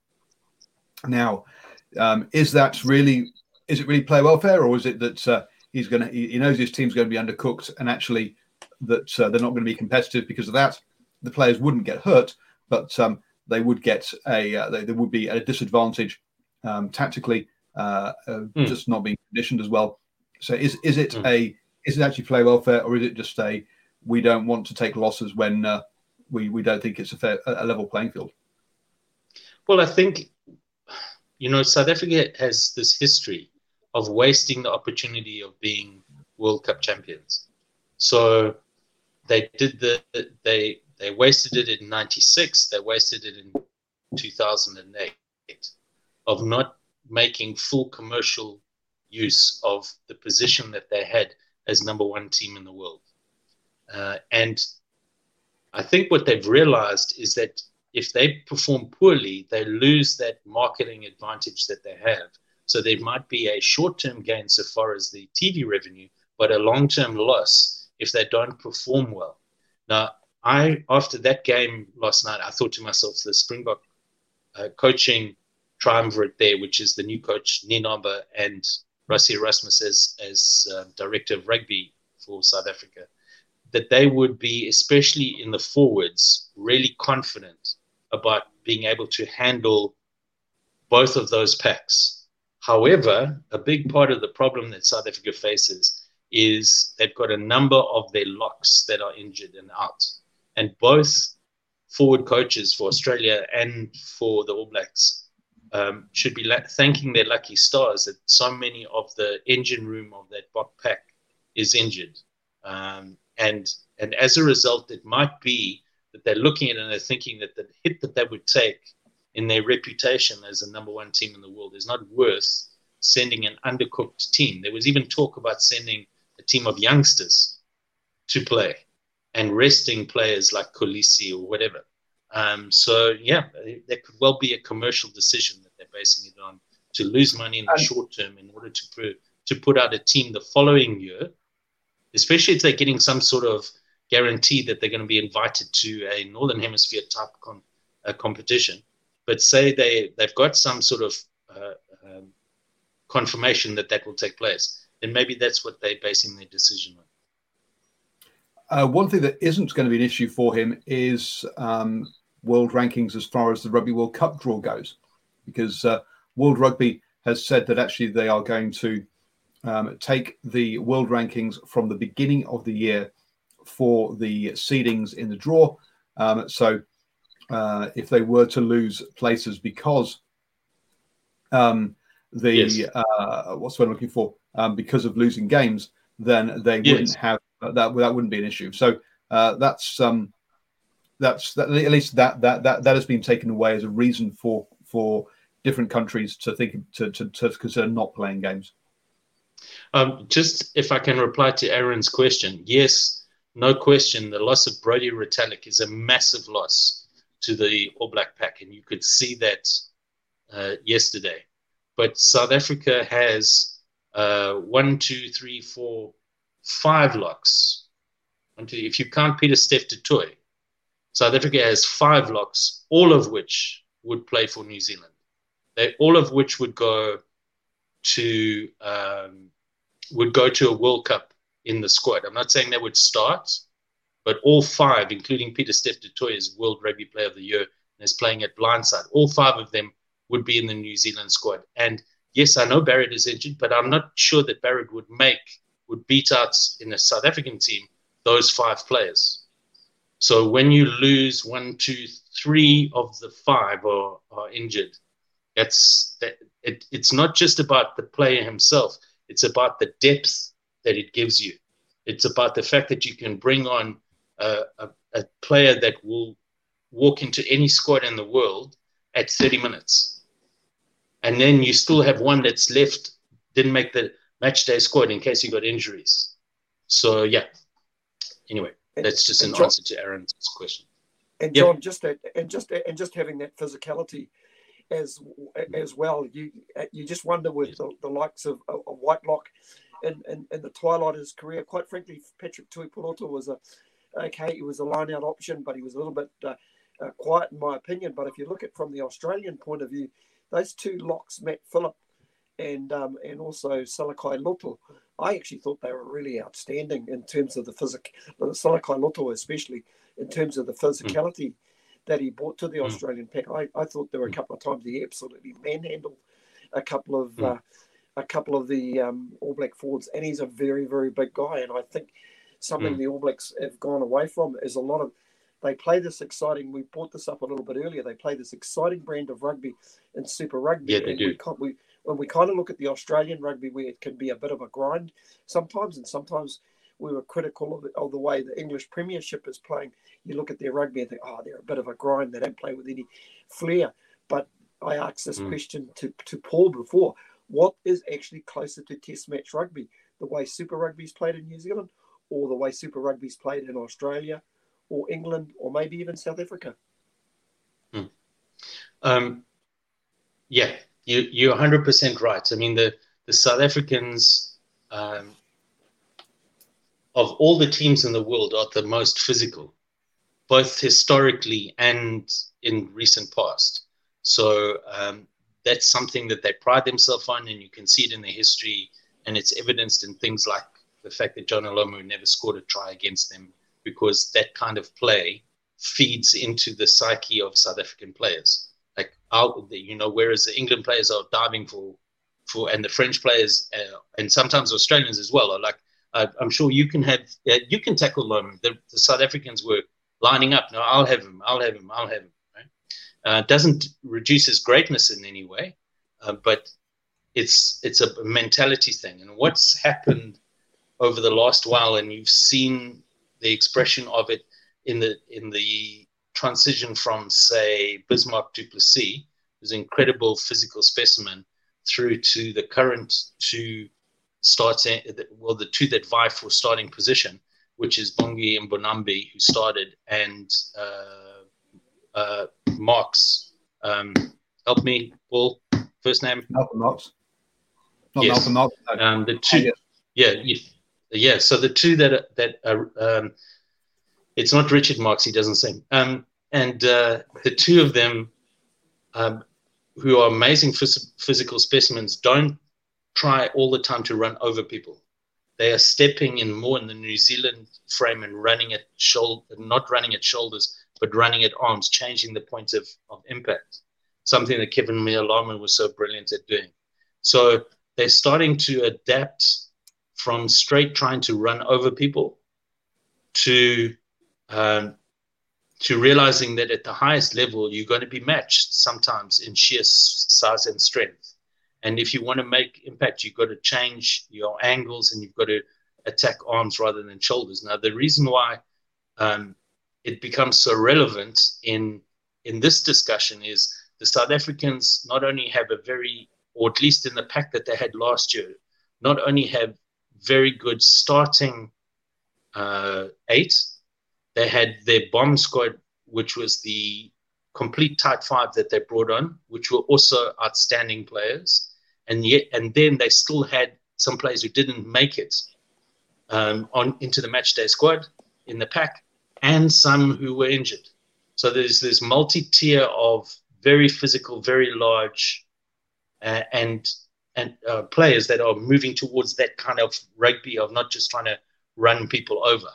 Now, um, is that really is it really player welfare, or is it that uh, he's going to he, he knows his team's going to be undercooked, and actually that uh, they're not going to be competitive because of that? The players wouldn't get hurt, but um, they would get a uh, they, they would be at a disadvantage. Um, tactically, uh, uh, mm. just not being conditioned as well. So, is is it mm. a is it actually play welfare, or is it just a we don't want to take losses when uh, we we don't think it's a fair a level playing field? Well, I think you know South Africa has this history of wasting the opportunity of being World Cup champions. So they did the they they wasted it in ninety-six. They wasted it in two thousand eight. Of not making full commercial use of the position that they had as number one team in the world. Uh, and I think what they've realized is that if they perform poorly, they lose that marketing advantage that they have. So there might be a short-term gain so far as the T V revenue, but a long-term loss if they don't perform well. Now, I after that game last night, I thought to myself, the Springbok uh, coaching triumvirate there, which is the new coach Ninamba and Rassie Erasmus as as uh, director of rugby for South Africa, that they would be, especially in the forwards, really confident about being able to handle both of those packs, However, a big part of the problem that South Africa faces is they've got a number of their locks that are injured and out. And both forward coaches for Australia and for the All Blacks um, should be la- thanking their lucky stars that so many of the engine room of that Bok pack is injured. Um, and and as a result, it might be that they're looking at it and they're thinking that the hit that they would take in their reputation as a number one team in the world is not worth sending an undercooked team. There was even talk about sending a team of youngsters to play and resting players like Kolisi or whatever. Um, so, yeah, there could well be a commercial decision that they're basing it on to lose money in the short term in order to put, to put out a team the following year, especially if they're getting some sort of guarantee that they're going to be invited to a Northern Hemisphere type con, uh, competition. But say they, they've got some sort of uh, um, confirmation that that will take place, then maybe that's what they're basing their decision on. Uh, one thing that isn't going to be an issue for him is um, world rankings as far as the Rugby World Cup draw goes, because uh, World Rugby has said that actually they are going to um, take the world rankings from the beginning of the year for the seedings in the draw. Um, so uh, if they were to lose places because um, the yes. uh, what's what I'm looking for um, because of losing games, then they yes. wouldn't have uh, that. That wouldn't be an issue. So uh, that's um, that's that, at least that that that that has been taken away as a reason for for different countries to think to to, to consider not playing games. Um, just if I can reply to Aaron's question, yes, no question, the loss of Brodie Retallick is a massive loss to the All Black pack, and you could see that uh, yesterday. But South Africa has uh, one, two, three, four, five locks. One, two, if you count Pieter-Steph du Toit, South Africa has five locks, all of which would play for New Zealand. They, all of which would go to um, would go to a World Cup in the squad. I'm not saying they would start, but all five, including Pieter-Steph du Toit, is World Rugby Player of the Year and is playing at blindside. All five of them would be in the New Zealand squad. And yes, I know Barrett is injured, but I'm not sure that Barrett would make, would beat out in a South African team, those five players. So when you lose one, two, three of the five are, are injured, it's, it, it's not just about the player himself. It's about the depth that it gives you. It's about the fact that you can bring on a, a, a player that will walk into any squad in the world at thirty minutes. And then you still have one that's left, didn't make the match day squad in case he got injuries. So, yeah. Anyway, that's just an John, answer to Aaron's question. And John, yep. just and just and just having that physicality as as well, you you just wonder with the, the likes of, of Whitelock in, in, in the twilight of his career. Quite frankly, Patrick Tuipulotu was a okay, he was a line-out option, but he was a little bit uh, uh, quiet in my opinion. But if you look at from the Australian point of view, those two locks, Matt Phillip and um, and also Salakai Loto, I actually thought they were really outstanding in terms of the physic. Salakai Loto, especially in terms of the physicality mm. that he brought to the mm. Australian pack. I, I thought there were a couple of times he absolutely manhandled a couple of mm. uh, a couple of the um, All Black forwards, and he's a very very big guy. And I think something mm. the All Blacks have gone away from is a lot of. They play this exciting. We brought this up a little bit earlier. They play this exciting brand of rugby in Super Rugby. Yeah, they and do. We, can't, we when we kind of look at the Australian rugby, where it can be a bit of a grind sometimes, and sometimes we were critical of, it, of the way the English Premiership is playing. You look at their rugby and think, oh, they're a bit of a grind. They don't play with any flair. But I asked this mm. question to, to Paul before. What is actually closer to Test match rugby? The way Super Rugby is played in New Zealand, or the way Super Rugby is played in Australia, or England, or maybe even South Africa? Mm. Um, yeah, you, you're one hundred percent right. I mean, the, the South Africans, um, of all the teams in the world, are the most physical, both historically and in recent past. So um, that's something that they pride themselves on, and you can see it in their history, and it's evidenced in things like the fact that John Olomu never scored a try against them, because that kind of play feeds into the psyche of South African players. Like, our, you know, whereas the England players are diving for for and the French players uh, and sometimes Australians as well are like, uh, I'm sure you can have uh, you can tackle them. The, the South Africans were lining up. No, I'll have him. I'll have him. I'll have him. Right? Uh, doesn't reduce his greatness in any way, uh, but it's it's a mentality thing. And what's happened over the last while, and you've seen the expression of it in the in the transition from, say, Bismarck du Plessis, who's an incredible physical specimen, through to the current two starting, well, the two that vie for starting position, which is Bongi and Mbonambi, who started, and uh, uh, Marx. Um, help me, Paul. First name? Malcolm Marx. Not yes. Malcolm Marx. No. Um, the two, oh, yes. yeah, yeah, yeah. So the two that are, that are, um, it's not Richard Marx. He doesn't sing. Um, and uh, the two of them, um, who are amazing phys- physical specimens, don't try all the time to run over people. They are stepping in more in the New Zealand frame and running at shoulder, not running at shoulders, but running at arms, changing the point of, of impact. Something that Kevin Mealama was so brilliant at doing. So they're starting to adapt from straight trying to run over people to um, to realizing that at the highest level, you're going to be matched sometimes in sheer size and strength. And if you want to make impact, you've got to change your angles and you've got to attack arms rather than shoulders. Now, the reason why um, it becomes so relevant in in this discussion is the South Africans not only have a very, or at least in the pack that they had last year, not only have very good starting uh, eight, they had their bomb squad, which was the complete tight five that they brought on, which were also outstanding players. And yet, and then they still had some players who didn't make it um, on into the match day squad in the pack, and some who were injured. So there's this multi-tier of very physical, very large, uh, and and uh, players that are moving towards that kind of rugby of not just trying to run people over.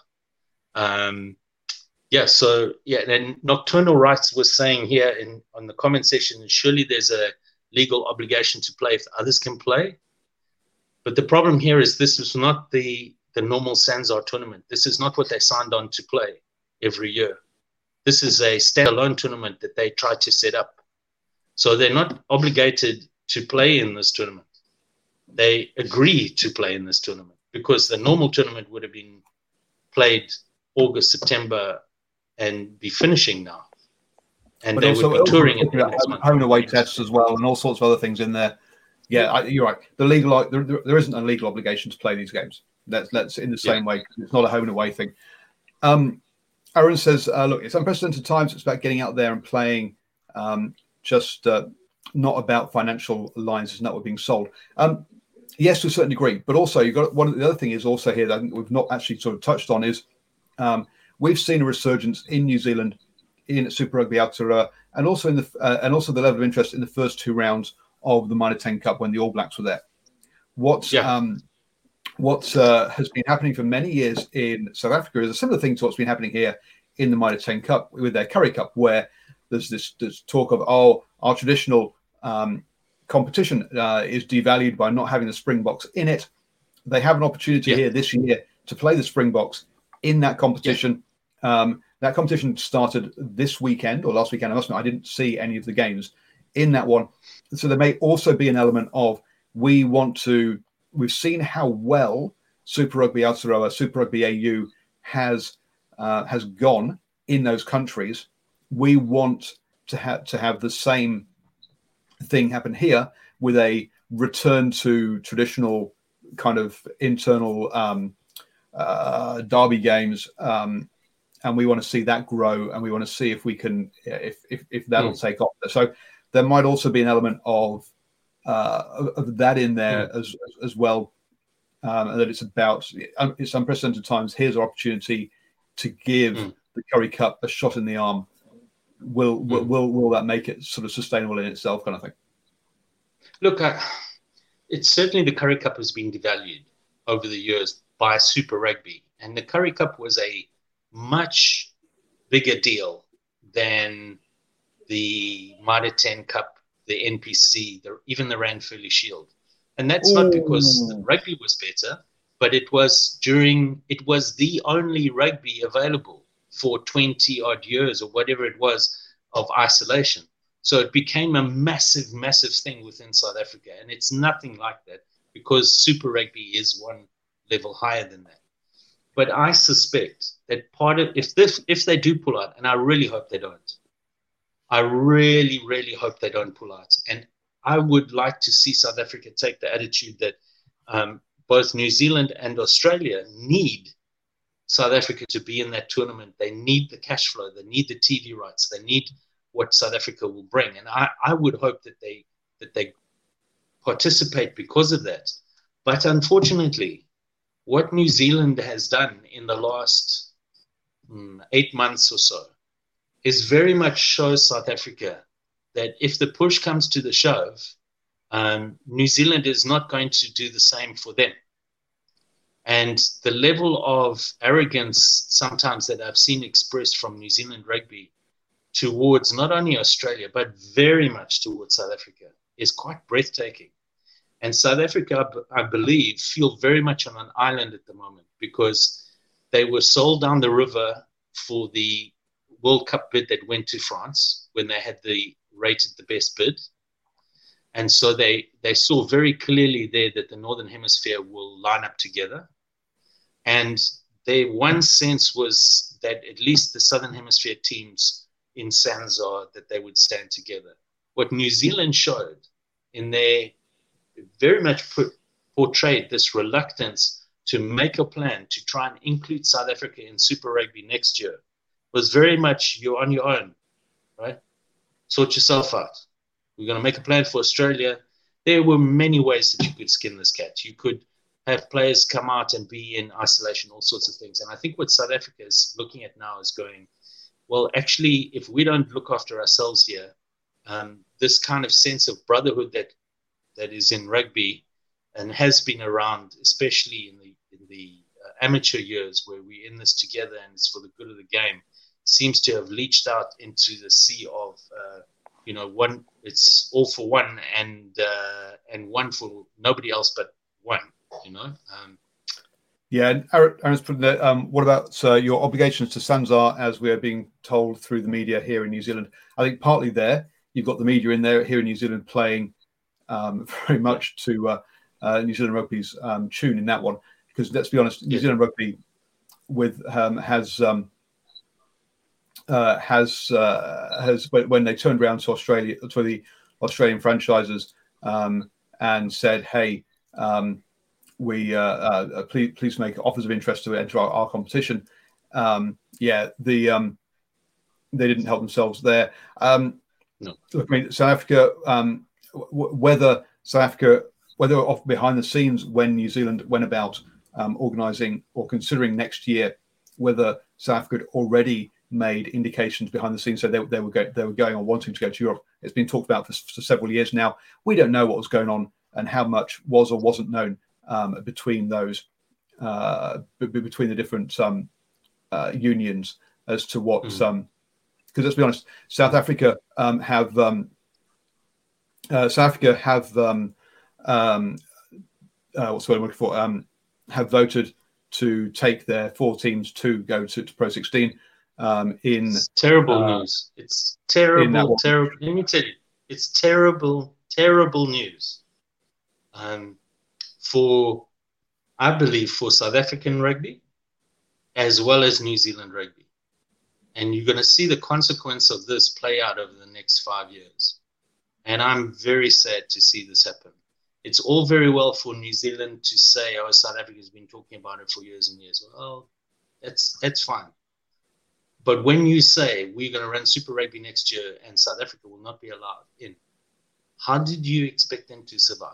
Um, yeah, so yeah, and Nocturnal Rights was saying here in on the comment section, surely there's a legal obligation to play if others can play. But the problem here is this is not the, the normal Sanzar tournament. This is not what they signed on to play every year. This is a standalone tournament that they try to set up. So they're not obligated to play in this tournament. They agree to play in this tournament because the normal tournament would have been played August, September, and be finishing now. And but they also, would be touring it home, home and away tests as well, and all sorts of other things in there. Yeah, I, you're right. The legal there, there isn't a legal obligation to play these games. That's that's in the same yeah. way. It's not a home and away thing. Um, Aaron says, uh, "Look, it's unprecedented times. It's about getting out there and playing. Um, just uh, not about financial lines. It's not what being sold." Um, yes, to a certain degree, but also you've got one of the other thing is also here that I think we've not actually sort of touched on is um, we've seen a resurgence in New Zealand in Super Rugby Aotearoa, and also in the uh, and also the level of interest in the first two rounds of the Minor ten Cup when the All Blacks were there. What yeah. um, what uh, has been happening for many years in South Africa is a similar thing to what's been happening here in the Minor ten Cup with their Currie Cup, where there's this, this talk of oh our traditional um, competition uh, is devalued by not having the Springboks in it. They have an opportunity yeah. here this year to play the Springboks in that competition. Yeah. Um, That competition started this weekend or last weekend. I must admit, I didn't see any of the games in that one. So there may also be an element of we want to, we've seen how well Super Rugby Aotearoa, Super Rugby A U has uh, has gone in those countries. We want to have to have the same thing happen here with a return to traditional kind of internal um, uh, derby games. Um, And we want to see that grow, and we want to see if we can, if if, if that'll mm. take off. So there might also be an element of uh, of, of that in there mm. as as well. Um, and that it's about it's unprecedented times. Here's our opportunity to give mm. the Currie Cup a shot in the arm. Will will, mm. will will that make it sort of sustainable in itself, kind of thing? Look, uh, it's certainly the Currie Cup has been devalued over the years by Super Rugby, and the Currie Cup was a much bigger deal than the Mitre ten Cup, the N P C, the, even the Ranfurly Shield. And that's Ooh. Not because the rugby was better, but it was during, it was the only rugby available for twenty odd years or whatever it was of isolation. So it became a massive, massive thing within South Africa. And it's nothing like that because Super Rugby is one level higher than that. But I suspect that part of, if this, if they do pull out, and I really hope they don't, I really, really hope they don't pull out. And I would like to see South Africa take the attitude that um, both New Zealand and Australia need South Africa to be in that tournament. They need the cash flow. They need the T V rights. They need what South Africa will bring. And I, I would hope that they that they participate because of that. But unfortunately, what New Zealand has done in the last mm, eight months or so is very much shows South Africa that if the push comes to the shove, um, New Zealand is not going to do the same for them. And the level of arrogance sometimes that I've seen expressed from New Zealand rugby towards not only Australia, but very much towards South Africa is quite breathtaking. And South Africa, I believe, feel very much on an island at the moment because they were sold down the river for the World Cup bid that went to France when they had the rated the best bid. And so they, they saw very clearly there that the Northern Hemisphere will line up together. And their one sense was that at least the Southern Hemisphere teams in Sanzar, that they would stand together. What New Zealand showed in their very much put, portrayed this reluctance to make a plan to try and include South Africa in Super Rugby next year was very much you're on your own, right? Sort yourself out. We're going to make a plan for Australia. There were many ways that you could skin this cat. You could have players come out and be in isolation, all sorts of things. And I think what South Africa is looking at now is going, well, actually, if we don't look after ourselves here, um, this kind of sense of brotherhood that that is in rugby and has been around, especially in the in the uh, amateur years where we're in this together and it's for the good of the game, seems to have leached out into the sea of, uh, you know, one. It's all for one and uh, and one for nobody else but one. You know. Um, yeah, and Aaron's putting there. Um, what about uh, your obligations to Sanzar, as we're being told through the media here in New Zealand? I think partly there you've got the media in there here in New Zealand playing um, very much to uh, uh, New Zealand Rugby's um, tune in that one, because let's be honest, New yeah. Zealand Rugby with um, has um, uh, has uh, has when they turned around to Australia to the Australian franchises um, and said, "Hey, um, we uh, uh, please please make offers of interest to enter our, our competition." Um, yeah, the um, they didn't help themselves there. Um, no, look, I mean, South Africa. Um, w- whether South Africa, whether off behind the scenes when New Zealand went about um, organising or considering next year, whether South Africa had already made indications behind the scenes, so they, they were go, they were going on wanting to go to Europe. It's been talked about for, for several years now. We don't know what was going on and how much was or wasn't known um, between those uh, b- between the different um, uh, unions as to what. Mm. Um, because let's be honest, South Africa um, have um, uh, South Africa have um, um, uh, what's the word I'm looking for? Um, have voted to take their four teams to go to, to Pro sixteen. Um, in it's terrible uh, news. It's terrible, terrible. Let me tell you, it's terrible, terrible news. Um, for I believe for South African rugby, as well as New Zealand rugby. And you're going to see the consequence of this play out over the next five years. And I'm very sad to see this happen. It's all very well for New Zealand to say, oh, South Africa's been talking about it for years and years. Well, that's that's fine. But when you say we're going to run Super Rugby next year and South Africa will not be allowed in, how did you expect them to survive?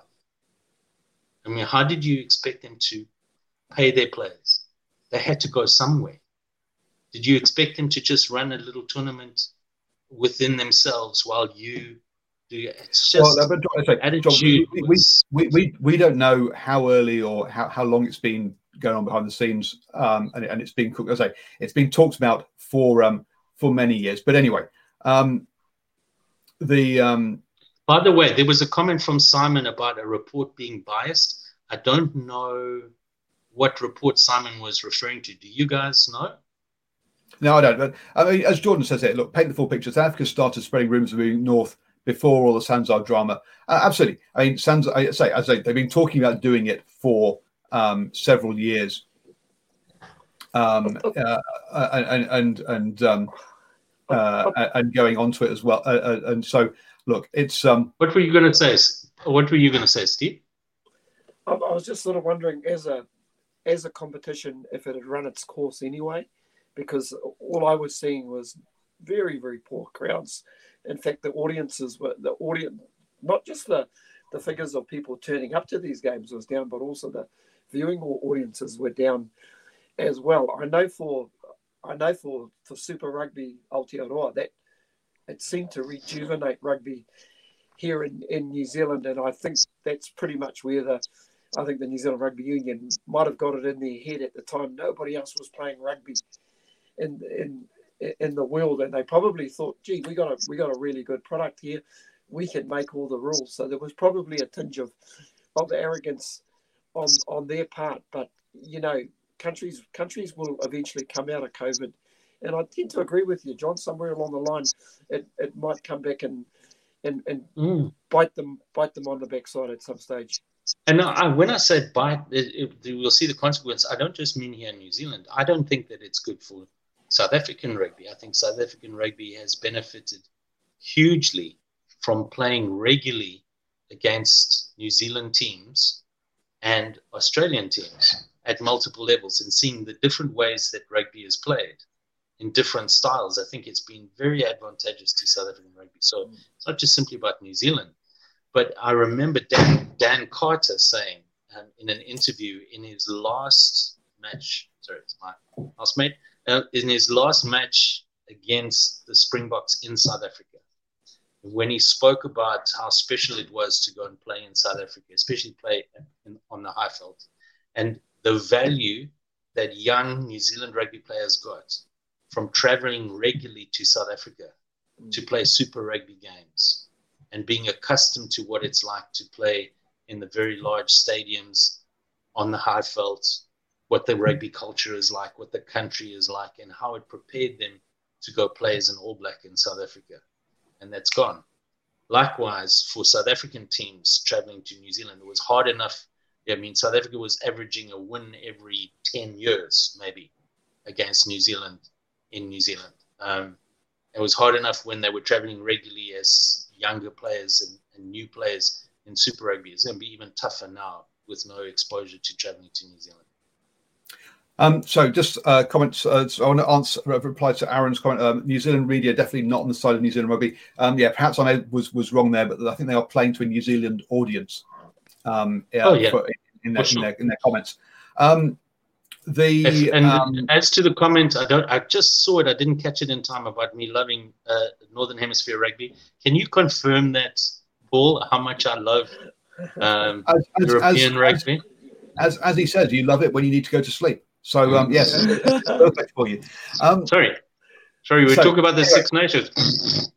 I mean, how did you expect them to pay their players? They had to go somewhere. Did you expect them to just run a little tournament within themselves while you do? It's just well, but, okay, attitude. John, we, was, we, we, we don't know how early or how, how long it's been going on behind the scenes, um, and, and it's been, as I say, it's been talked about for um, for many years. But anyway, um, the um, By the way, there was a comment from Simon about a report being biased. I don't know what report Simon was referring to. Do you guys know? No, I don't. But I mean, as Jordan says it, look, paint the full picture. South Africa started spreading rumours of moving north before all the SANZAAR drama. Uh, absolutely. I mean, SANZAAR, I say, I say, they've been talking about doing it for um, several years. Um, uh, and and and um, uh, and going on to it as well. Uh, and so, look, it's. Um, what were you going to say? What were you going to say, Steve? I, I was just sort of wondering, as a as a competition, if it had run its course anyway, because all I was seeing was very, very poor crowds. In fact, the audiences were the audience, not just the the figures of people turning up to these games was down, but also the viewing audiences were down as well. I know for I know for, for Super Rugby Aotearoa that it seemed to rejuvenate rugby here in, in New Zealand, and I think that's pretty much where the I think the New Zealand Rugby Union might have got it in their head at the time. Nobody else was playing rugby in in in the world, and they probably thought, "Gee, we got a we got a really good product here. We can make all the rules." So there was probably a tinge of of arrogance on on their part, but you know. Countries countries will eventually come out of COVID. And I tend to agree with you, John. Somewhere along the line, it, it might come back and and, and mm. bite them bite them on the backside at some stage. And I, when I say bite, it, it, we'll see the consequence. I don't just mean here in New Zealand. I don't think that it's good for South African rugby. I think South African rugby has benefited hugely from playing regularly against New Zealand teams and Australian teams at multiple levels and seeing the different ways that rugby is played in different styles. I think it's been very advantageous to South African rugby. So it's not just simply about New Zealand. But I remember Dan, Dan Carter saying um, in an interview in his last match, sorry, it's my housemate, uh, in his last match against the Springboks in South Africa, when he spoke about how special it was to go and play in South Africa, especially play in, on the Highveld, and the value that young New Zealand rugby players got from traveling regularly to South Africa mm. to play Super Rugby games and being accustomed to what it's like to play in the very large stadiums on the Highveld, what the rugby culture is like, what the country is like, and how it prepared them to go play as an All Black in South Africa. And that's gone. Likewise, for South African teams traveling to New Zealand, it was hard enough. I mean, South Africa was averaging a win every ten years, maybe, against New Zealand in New Zealand. Um, it was hard enough when they were traveling regularly as younger players and, and new players in Super Rugby. It's going to be even tougher now with no exposure to traveling to New Zealand. Um, so just uh, comments. Uh, so I want to answer, reply to Aaron's comment. Um, New Zealand media definitely not on the side of New Zealand rugby. Um, yeah, perhaps I know was was wrong there, but I think they are playing to a New Zealand audience. Um, yeah, oh, yeah. For, in, their, sure. in, their, in their comments. Um, the if, and um, as to the comment, I don't. I just saw it. I didn't catch it in time about me loving uh, Northern Hemisphere rugby. Can you confirm that, Paul? How much I love um, as, as, European as, rugby? As, as as he says, you love it when you need to go to sleep. So um, yes, it's perfect for you. Um, sorry, sorry. We so, talk about the anyway. Six Nations.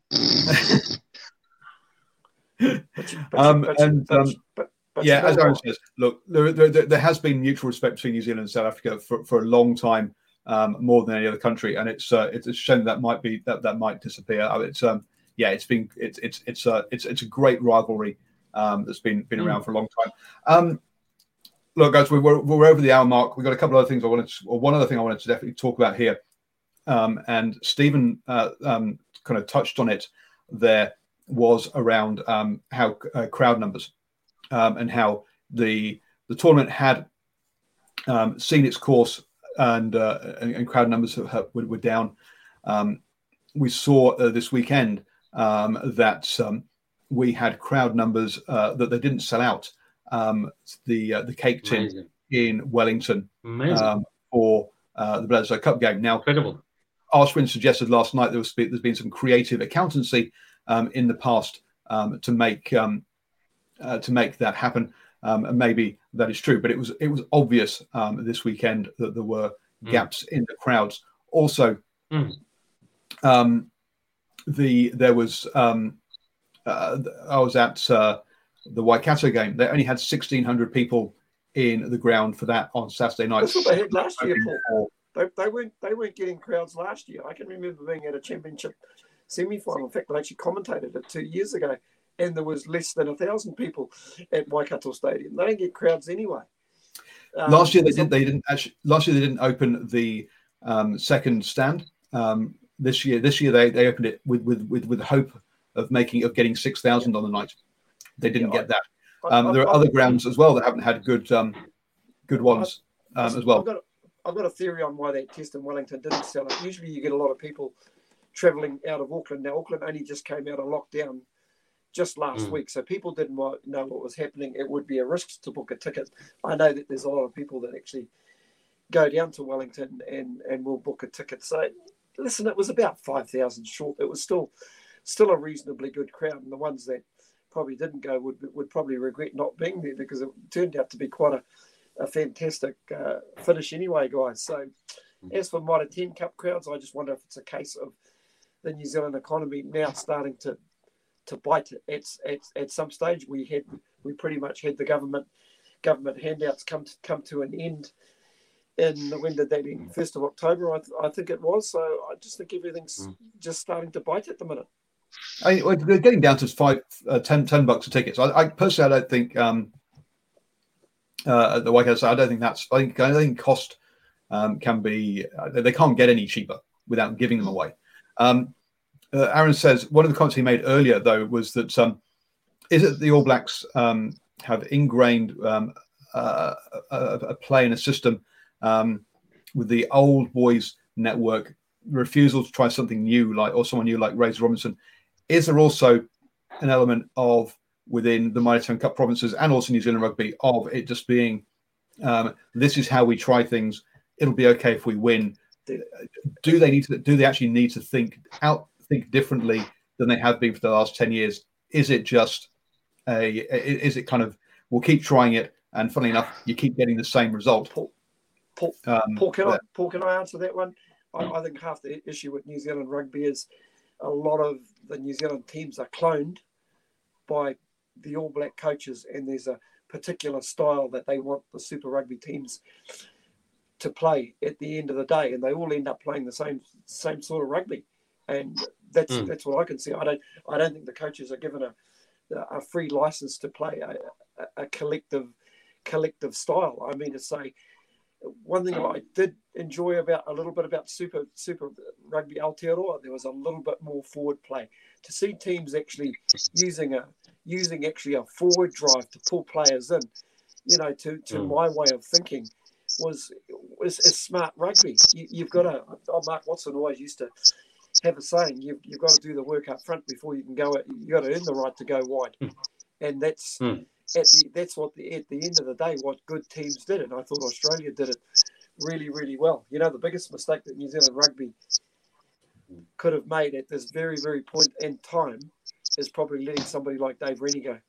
um, and um, yeah, as Aaron says, look, there, there, there has been mutual respect between New Zealand and South Africa for, for a long time, um, more than any other country, and it's uh, it's a shame that might be that, that might disappear. It's um, yeah, it's been it's it's it's a uh, it's it's a great rivalry um, that's been been around mm. for a long time. Um, Look, guys, we're, we're over the hour mark. We've got a couple of other things I wanted to, or one other thing I wanted to definitely talk about here. Um, and Stephen uh, um, kind of touched on it there, was around um, how uh, crowd numbers um, and how the the tournament had um, seen its course and, uh, and, and crowd numbers have, have, were down. Um, we saw uh, this weekend um, that um, we had crowd numbers uh, that they didn't sell out. Um, the uh, the cake tin Amazing. in Wellington um, for uh, the Bledisloe Cup game. Now, incredible. Arswin suggested last night there was there's been some creative accountancy um, in the past um, to make um, uh, to make that happen, um, and maybe that is true. But it was it was obvious um, this weekend that there were mm. gaps in the crowds. Also, mm. um, the there was. Um, uh, I was at uh, the Waikato game. They only had sixteen hundred people in the ground for that on Saturday night. That's what they had last year, Paul. They, they weren't they weren't getting crowds last year. I can remember being at a championship semi-final. In fact, I actually commentated it two years ago, and there was less than a thousand people at Waikato Stadium. They don't get crowds anyway. Um, last year they did. They didn't actually. Last year they didn't open the um, second stand. Um, this year, this year they, they opened it with with with with hope of making of getting six thousand on the night. They didn't yeah, get that. Um, I, I, there are I, other grounds as well that haven't had good um, good ones um, as well. I've got, I've got a theory on why that test in Wellington didn't sell it. Usually you get a lot of people travelling out of Auckland. Now, Auckland only just came out of lockdown just last mm. week, so people didn't know what was happening. It would be a risk to book a ticket. I know that there's a lot of people that actually go down to Wellington and, and will book a ticket. So, listen, it was about five thousand short. It was still still a reasonably good crowd, and the ones that probably didn't go would would probably regret not being there because it turned out to be quite a, a fantastic uh, finish anyway, guys. So as for Mitre ten Cup crowds, I just wonder if it's a case of the New Zealand economy now starting to to bite it. At, at, at some stage, we had we pretty much had the government government handouts come to, come to an end. In when did that end? First of October, I, th- I think it was. So I just think everything's mm. just starting to bite at the minute. I, we're getting down to five, uh, ten, ten bucks a ticket. So I, I personally, I don't think um, uh, at the Waikato, I don't think that's. I think I think cost um, can be. Uh, they can't get any cheaper without giving them away. Um, uh, Aaron says one of the comments he made earlier though was that um, is it the All Blacks um, have ingrained um, uh, a, a play in a system um, with the old boys network refusal to try something new, like or someone new like Razor Robinson. Is there also an element of within the Mitre ten Cup provinces and also New Zealand rugby of it just being um, this is how we try things. It'll be okay if we win. Do they need to? Do they actually need to think out, think differently than they have been for the last ten years? Is it just a? Is it kind of we'll keep trying it, and funnily enough, you keep getting the same result? Paul, Paul, um, Paul can I? Paul, can I answer that one? I, I think half the issue with New Zealand rugby is a lot of the New Zealand teams are cloned by the All Black coaches, and there's a particular style that they want the Super Rugby teams to play at the end of the day, and they all end up playing the same same sort of rugby, and that's mm. that's what I can see. I don't I don't think the coaches are given a a free license to play a, a, a collective collective style. I mean to say. One thing I did enjoy about a little bit about Super Super Rugby Aotearoa, there was a little bit more forward play. To see teams actually using a using actually a forward drive to pull players in, you know, to, to mm. my way of thinking, was was, is smart rugby. You, you've got to. Oh, Mark Watson always used to have a saying: you've you've got to do the work up front before you can go. You got to earn the right to go wide, and that's. Mm. At the, that's what the, at the end of the day, what good teams did, and I thought Australia did it really, really well. You know, the biggest mistake that New Zealand rugby could have made at this very, very point in time is probably letting somebody like Dave Rennie go.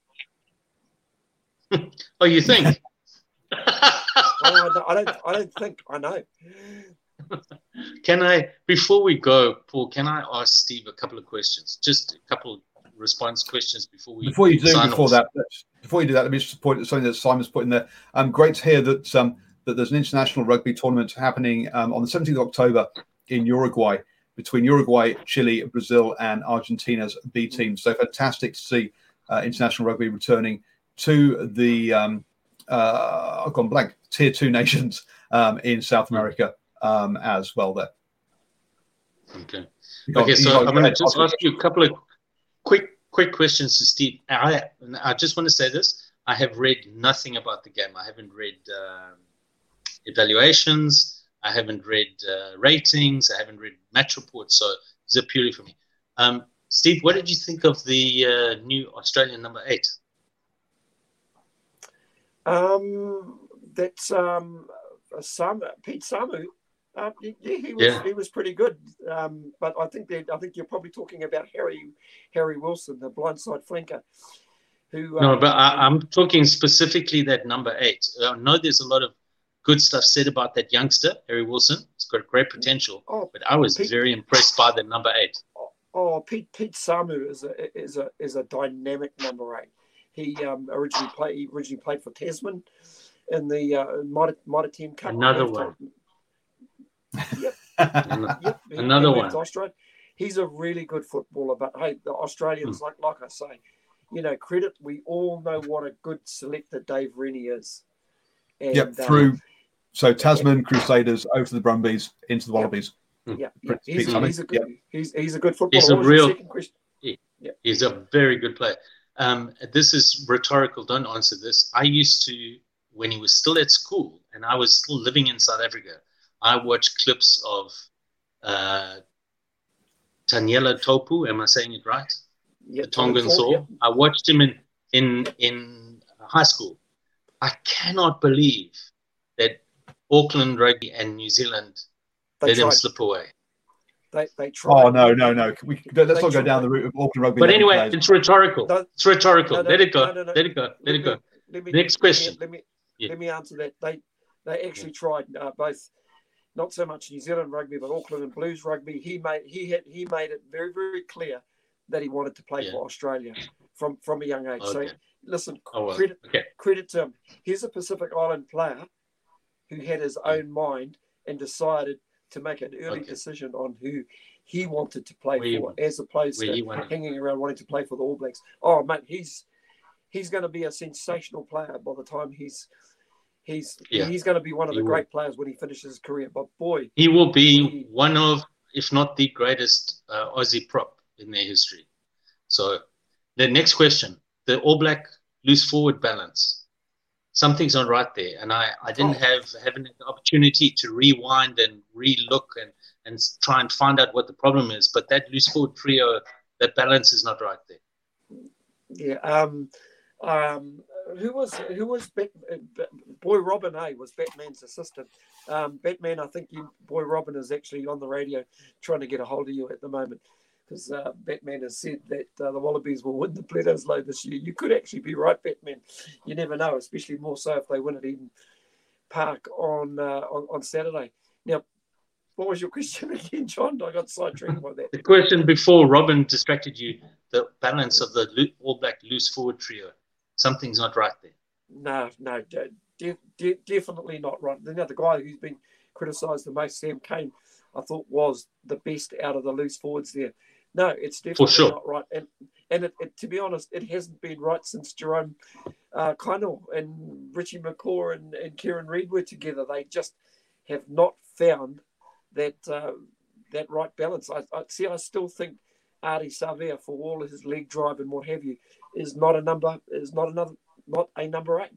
Oh, you think? oh, I, I don't. I don't think. I know. Can I, before we go, Paul? Can I ask Steve a couple of questions? Just a couple of response questions before we. Before you do, before off. that. Before you do that, let me just point at something that Simon's put in there. Um, great to hear that um, that there's an international rugby tournament happening um, on the seventeenth of October in Uruguay between Uruguay, Chile, Brazil, and Argentina's B team. So fantastic to see uh, international rugby returning to the um, uh, I've gone blank tier two nations um, in South America um, as well. There. Okay. Got, okay. So I'm going to just ask you a couple of quick. Quick questions to Steve. I, I just want to say this. I have read nothing about the game. I haven't read uh, evaluations. I haven't read uh, ratings. I haven't read match reports. So it's a purely for me. Um, Steve, what did you think of the uh, new Australian number eight? Um, that's um, Samu, Pete Samu. Uh, yeah, he was yeah. he was pretty good, um, but I think that I think you're probably talking about Harry Harry Wilson, the blindside flanker. Who no, um, but I, I'm talking specifically that number eight. I know there's a lot of good stuff said about that youngster, Harry Wilson. He's got great potential, oh, but I was Pete, very impressed by the number eight. Oh, Pete Pete Samu is a is a is a dynamic number eight. He um, originally played he originally played for Tasman in the uh, Mitre, Mitre Team Cup. Another one. Yep. yep. He, Another he one. Australia. He's a really good footballer, but hey, the Australians, mm. like like I say, you know, credit. We all know what a good selector Dave Rennie is. And, yep. Through um, so Tasman yeah. Crusaders over to the Brumbies into the Wallabies. Yeah, yeah. He's, he's a good. Yep. He's he's a good footballer. He's a what real. He, yeah. He's a very good player. Um, this is rhetorical. Don't answer this. I used to, when he was still at school and I was still living in South Africa, I watched clips of uh, Taniela Topu. Am I saying it right? Yep. The Tongan Saw. Yep. I watched him in, in, in high school. I cannot believe that Auckland Rugby and New Zealand they let tried. him slip away. They, they tried. Oh, no, no, no. We, let's they not go tried. down the route of Auckland Rugby. But anyway, players. it's rhetorical. No, it's rhetorical. No, no, let it go. No, no, no. Let it go. Let, let it go. Let me, Next question. Let me yeah. let me answer that. They they actually yeah. tried uh, both, not so much New Zealand rugby, but Auckland and Blues rugby. He made he had he made it very very clear that he wanted to play yeah. for Australia from, from a young age. Okay. So listen, oh, well. credit okay. credit to him. He's a Pacific Island player who had his own mind and decided to make an early okay. decision on who he wanted to play Where for, as opposed to hanging around wanting to play for the All Blacks. Oh, mate, he's he's going to be a sensational player by the time he's he's yeah. he's going to be one of the he great will. players when he finishes his career. But boy, he will be he, one of, if not the greatest uh, Aussie prop in their history. So, the next question: the All Black loose forward balance. Something's not right there, and I, I didn't oh. have haven't had the opportunity to rewind and re-look and, and try and find out what the problem is. But that loose forward trio, that balance is not right there. Yeah. Um. Um. Who was who was Bat, Boy Robin? A was Batman's assistant. Um. Batman, I think you, Boy Robin is actually on the radio trying to get a hold of you at the moment. Because uh, Batman has said that uh, the Wallabies will win the Bledisloe this year. You could actually be right, Batman. You never know, especially more so if they win at Eden Park on uh, on, on Saturday. Now, what was your question again, John? I got sidetracked by that. The question before Robin distracted you, the balance of the All Black loose forward trio. Something's not right there. No, no, de- de- definitely not right. You know, the guy who's been criticised the most, Sam Cane, I thought was the best out of the loose forwards there. No, it's definitely sure. not right. And and it, it, to be honest, it hasn't been right since Jerome uh, Kaino and Richie McCaw and, and Kieran Reid were together. They just have not found that uh, that right balance. I, I see. I still think Ardie Savea, for all of his leg drive and what have you, is not a number. Is not another. Not a number eight.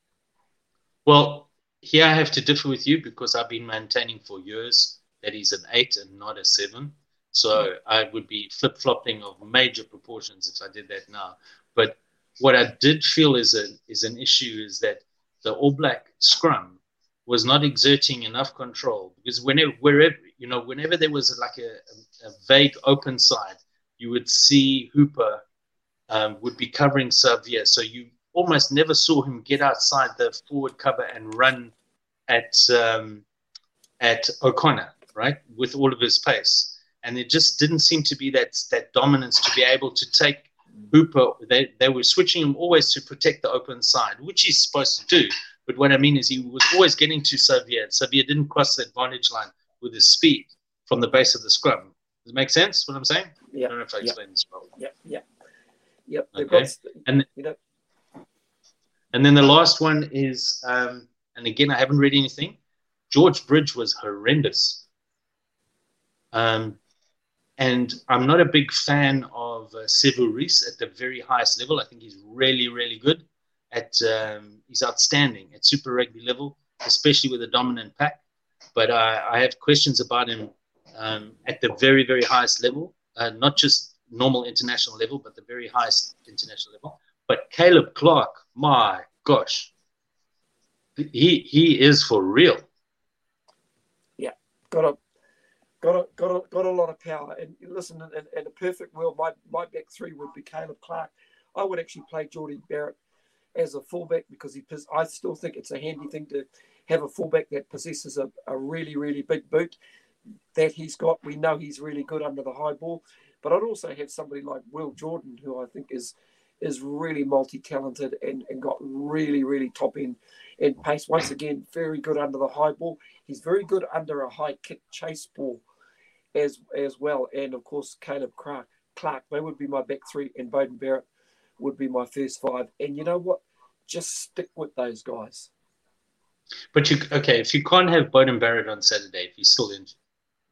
Well, here I have to differ with you because I've been maintaining for years that he's an eight and not a seven. So I would be flip-flopping of major proportions if I did that now. But what I did feel is a is an issue is that the All Black scrum was not exerting enough control because whenever wherever you know whenever there was like a, a vague open side, you would see Hooper um, would be covering Savea. So you almost never saw him get outside the forward cover and run at um, at O'Connor, right, with all of his pace. And it just didn't seem to be that that dominance to be able to take Hooper. They they were switching him always to protect the open side, which he's supposed to do. But what I mean is he was always getting to Savea. Savea didn't cross the advantage line with his speed from the base of the scrum. Does it make sense what I'm saying? Yeah. I don't know if I explained yep. this well. Yeah, yeah. Yep. Okay. And, you know. and then the last one is, um, and again, I haven't read anything. George Bridge was horrendous. Um, and I'm not a big fan of uh, Sevu Reece at the very highest level. I think he's really, really good. At um, he's outstanding at Super Rugby level, especially with a dominant pack. But uh, I have questions about him um, at the very, very highest level, uh, not just normal international level, but the very highest international level. But Caleb Clark, my gosh, he he is for real. Yeah, got a got a got a got a lot of power. And listen, in, in a perfect world, my my back three would be Caleb Clark. I would actually play Jordie Barrett as a fullback because he. I still think it's a handy thing to have a fullback that possesses a, a really really big boot. that he's got. We know he's really good under the high ball, but I'd also have somebody like Will Jordan, who I think is is really multi-talented and, and got really, really top end and pace. Once again, very good under the high ball. He's very good under a high kick chase ball as as well. And of course, Caleb Clark, Clark, they would be my back three, and Beauden Barrett would be my first five. And you know what? Just stick with those guys. But you okay, if you can't have Beauden Barrett on Saturday, if he's still injured.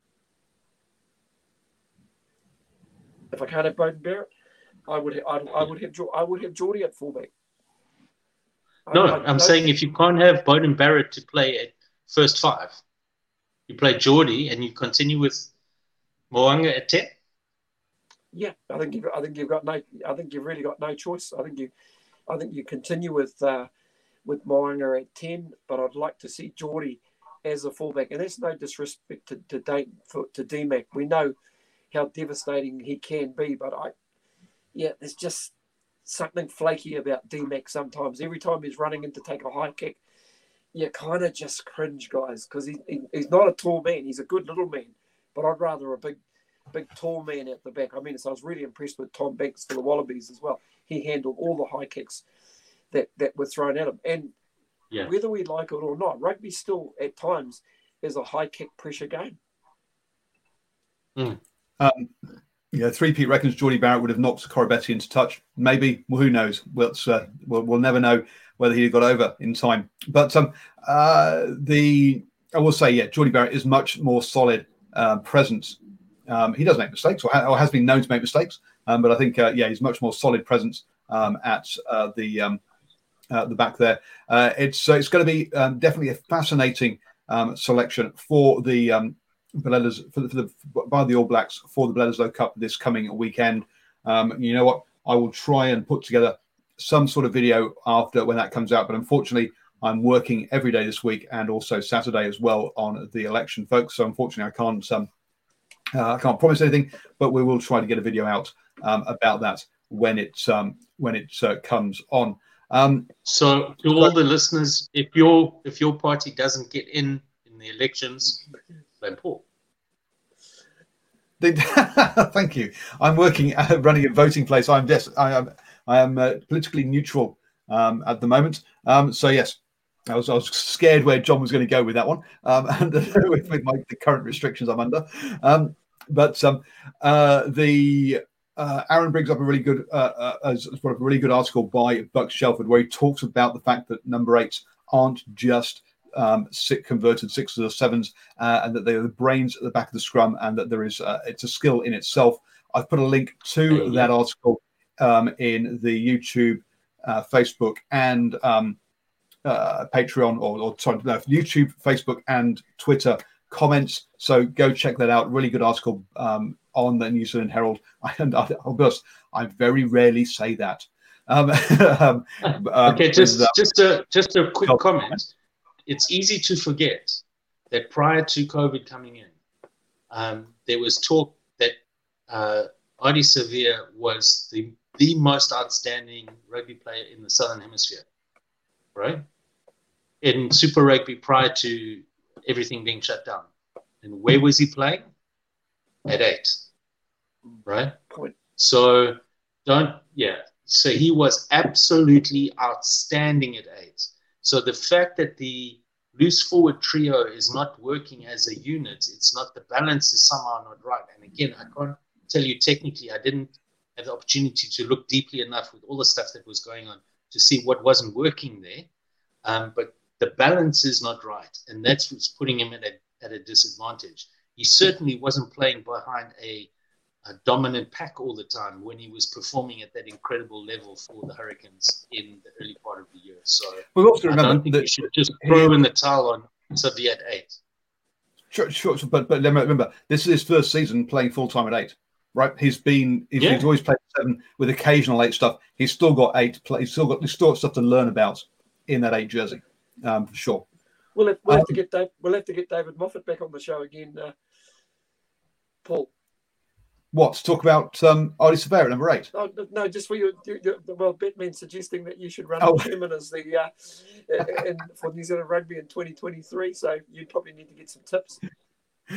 If I can't have Beauden Barrett, I would have, I, I would have I would have Geordie at fullback. No, I, I I'm saying if you can't have Beauden Barrett to play at first five, you play Geordie and you continue with Mo'unga at ten. Yeah, I think you I think you've got no I think you've really got no choice. I think you I think you continue with uh, with Mo'unga at ten, but I'd like to see Geordie as a fullback, and that's no disrespect to to, Dane, for, to D Mac. We know how devastating he can be, but I yeah, there's just something flaky about D Mac sometimes. Every time he's running in to take a high kick, you kind of just cringe, guys, because he, he, he's not a tall man. He's a good little man, but I'd rather a big, big tall man at the back. I mean, so I was really impressed with Tom Banks for the Wallabies as well. He handled all the high kicks that, that were thrown at him. And yeah. whether we like it or not, rugby still at times is a high kick pressure game. Mm. Um, yeah, three-peat reckons Geordie Barrett would have knocked Koroibete into touch. Maybe, well, who knows? We'll, uh, we'll we'll never know whether he got over in time. But um, uh, the I will say, yeah, Geordie Barrett is much more solid uh, presence. Um, he does make mistakes, or, ha- or has been known to make mistakes. Um, but I think, uh, yeah, he's much more solid presence um, at uh, the um, uh, the back there. Uh, it's uh, it's going to be um, definitely a fascinating um, selection for the. Um, Bledisloe, for the, for the by the All Blacks for the Bledisloe Cup this coming weekend. Um, you know what? I will try and put together some sort of video after when that comes out. But unfortunately, I'm working every day this week and also Saturday as well on the election, folks. So unfortunately, I can't um, uh, I can't promise anything. But we will try to get a video out um, about that when it um, when it uh, comes on. Um, so to all the listeners, if your if your party doesn't get in in the elections, blame Paul. Thank you. I'm working, uh, running a voting place. I'm des- I am, I am uh, politically neutral um, at the moment. Um, so yes, I was, I was scared where John was going to go with that one, um, and with, with my the current restrictions I'm under. Um, but um, uh, the uh, Aaron brings up a really good, uh, uh, as, as a really good article by Buck Shelford, where he talks about the fact that number eights aren't just Um, six converted sixes or sevens, uh, and that they are the brains at the back of the scrum, and that there is uh, it's a skill in itself. I've put a link to yeah. that article um, in the YouTube, uh, Facebook, and um, uh, Patreon, or, or sorry, no, YouTube, Facebook, and Twitter comments. So go check that out. Really good article um, on the New Zealand Herald. And I'll be honest, I very rarely say that. Um, um, okay, just uh, just a just a quick oh, comment. It's easy to forget that prior to COVID coming in, um, there was talk that uh, Ardie Savea was the, the most outstanding rugby player in the Southern Hemisphere, right? In Super Rugby prior to everything being shut down. And where was he playing? At eight, right? Point. So don't, yeah. So he was absolutely outstanding at eight. So the fact that the loose forward trio is not working as a unit, it's not, the balance is somehow not right. And again, I can't tell you technically, I didn't have the opportunity to look deeply enough with all the stuff that was going on to see what wasn't working there. Um, but the balance is not right. And that's what's putting him at a, at a disadvantage. He certainly wasn't playing behind a, a dominant pack all the time when he was performing at that incredible level for the Hurricanes in the early part of the year. So we also I remember don't think that you should just throw in the towel on Savea at eight. Sure, sure, but but remember, this is his first season playing full time at eight, right? He's been he's, yeah. he's always played seven with occasional eight stuff. He's still got eight. Play, he's still got he's still got stuff to learn about in that eight jersey, um, for sure. We'll have, we'll um, have to get Dave, we'll have to get David Moffat back on the show again, uh, Paul. What, to talk about um, Ardie Savea at number eight? Oh, no, just for you. you, you well, Batman suggesting that you should run oh. chairman as the uh, in, for New Zealand Rugby in twenty twenty-three. So you probably need to get some tips.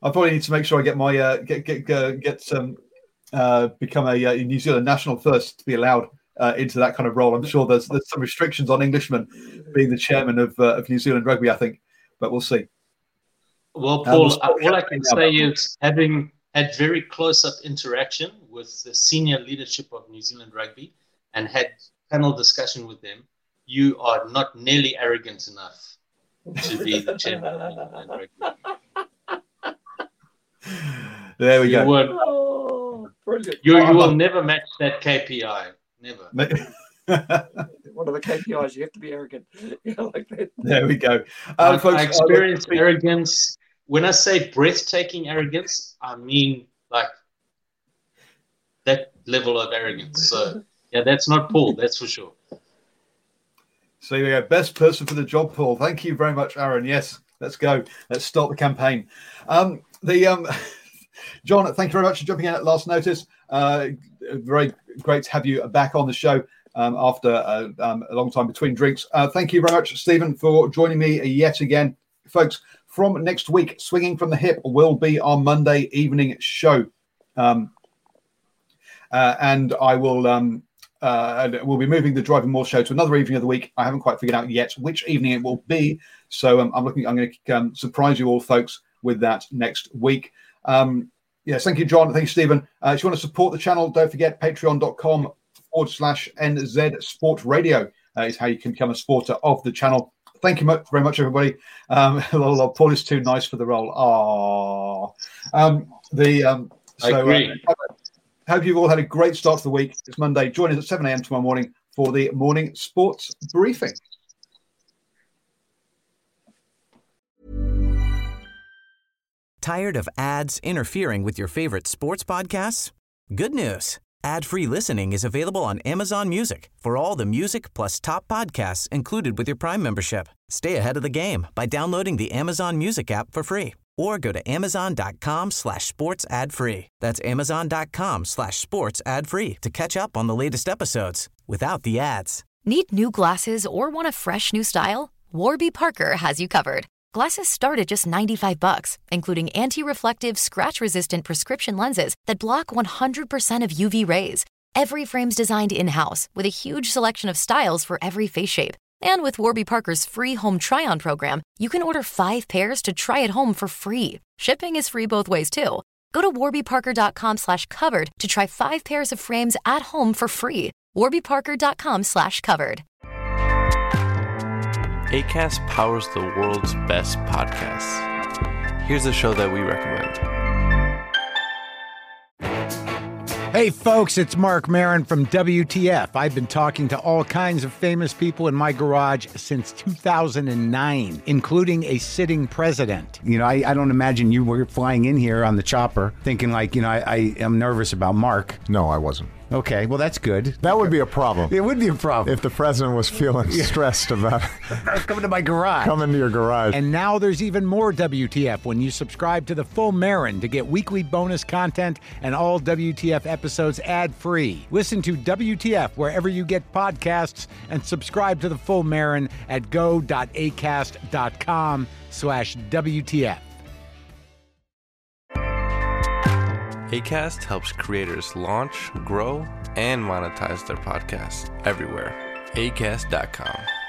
I probably need to make sure I get my uh, get get uh, get some uh, become a, a New Zealand national first to be allowed uh, into that kind of role. I'm sure there's there's some restrictions on Englishmen being the chairman of uh, of New Zealand Rugby, I think, but we'll see. Well, Paul, um, we'll all I can say is having had very close-up interaction with the senior leadership of New Zealand Rugby and had panel discussion with them, you are not nearly arrogant enough to be the chairman of New Zealand Rugby. There we you go. Would, Oh, brilliant. you, you will never match that K P I. Never. One of the K P Is, you have to be arrogant. Yeah, like that. There we go. I, Um, folks, I experience arrogance. When I say breathtaking arrogance, I mean like that level of arrogance. So, yeah, that's not Paul, that's for sure. So here we go. Best person for the job, Paul. Thank you very much, Aaron. Yes, let's go. Let's start the campaign. Um, the um, John, thank you very much for jumping in at last notice. Uh, very great to have you back on the show um, after uh, um, a long time between drinks. Uh, thank you very much, Stephen, for joining me yet again. Folks, from next week, Swinging from the Hip will be our Monday evening show. Um, uh, and I will... Um, Uh, and we'll be moving the Driving More show to another evening of the week. I haven't quite figured out yet which evening it will be. So um, I'm looking. I'm going to um, surprise you all, folks, with that next week. Um, yes, thank you, John. Thank you, Stephen. Uh, if you want to support the channel, don't forget patreon.com forward slash NZ Sport Radio uh, is how you can become a supporter of the channel. Thank you very much, everybody. Um, Paul is too nice for the role. Aww. Um, the um, so, I agree. Uh, Hope you've all had a great start to the week. It's Monday. Join us at seven a.m. tomorrow morning for the morning sports briefing. Tired of ads interfering with your favorite sports podcasts? Good news. Ad-free listening is available on Amazon Music for all the music plus top podcasts included with your Prime membership. Stay ahead of the game by downloading the Amazon Music app for free or go to amazon.com slash sports ad free. That's amazon.com slash sports ad free to catch up on the latest episodes without the ads. Need new glasses or want a fresh new style? Warby Parker has you covered. Glasses start at just ninety-five bucks, including anti-reflective, scratch-resistant prescription lenses that block one hundred percent of U V rays. Every frame's designed in-house with a huge selection of styles for every face shape. And with Warby Parker's free home try-on program, you can order five pairs to try at home for free. Shipping is free both ways, too. Go to warbyparker.com slash covered to try five pairs of frames at home for free. warbyparker.com slash covered. Acast powers the world's best podcasts. Here's a show that we recommend. Hey folks, it's Mark Maron from W T F. I've been talking to all kinds of famous people in my garage since two thousand nine, including a sitting president. You know, I, I don't imagine you were flying in here on the chopper thinking like, you know, I, I am nervous about Mark. No, I wasn't. Okay, well, that's good. That would be a problem. It would be a problem. If the president was feeling stressed about coming to my garage. Coming to your garage. And now there's even more W T F when you subscribe to the Full Marin to get weekly bonus content and all W T F episodes ad-free. Listen to W T F wherever you get podcasts and subscribe to the Full Marin at go.acast.com slash WTF. Acast helps creators launch, grow, and monetize their podcasts everywhere. acast dot com.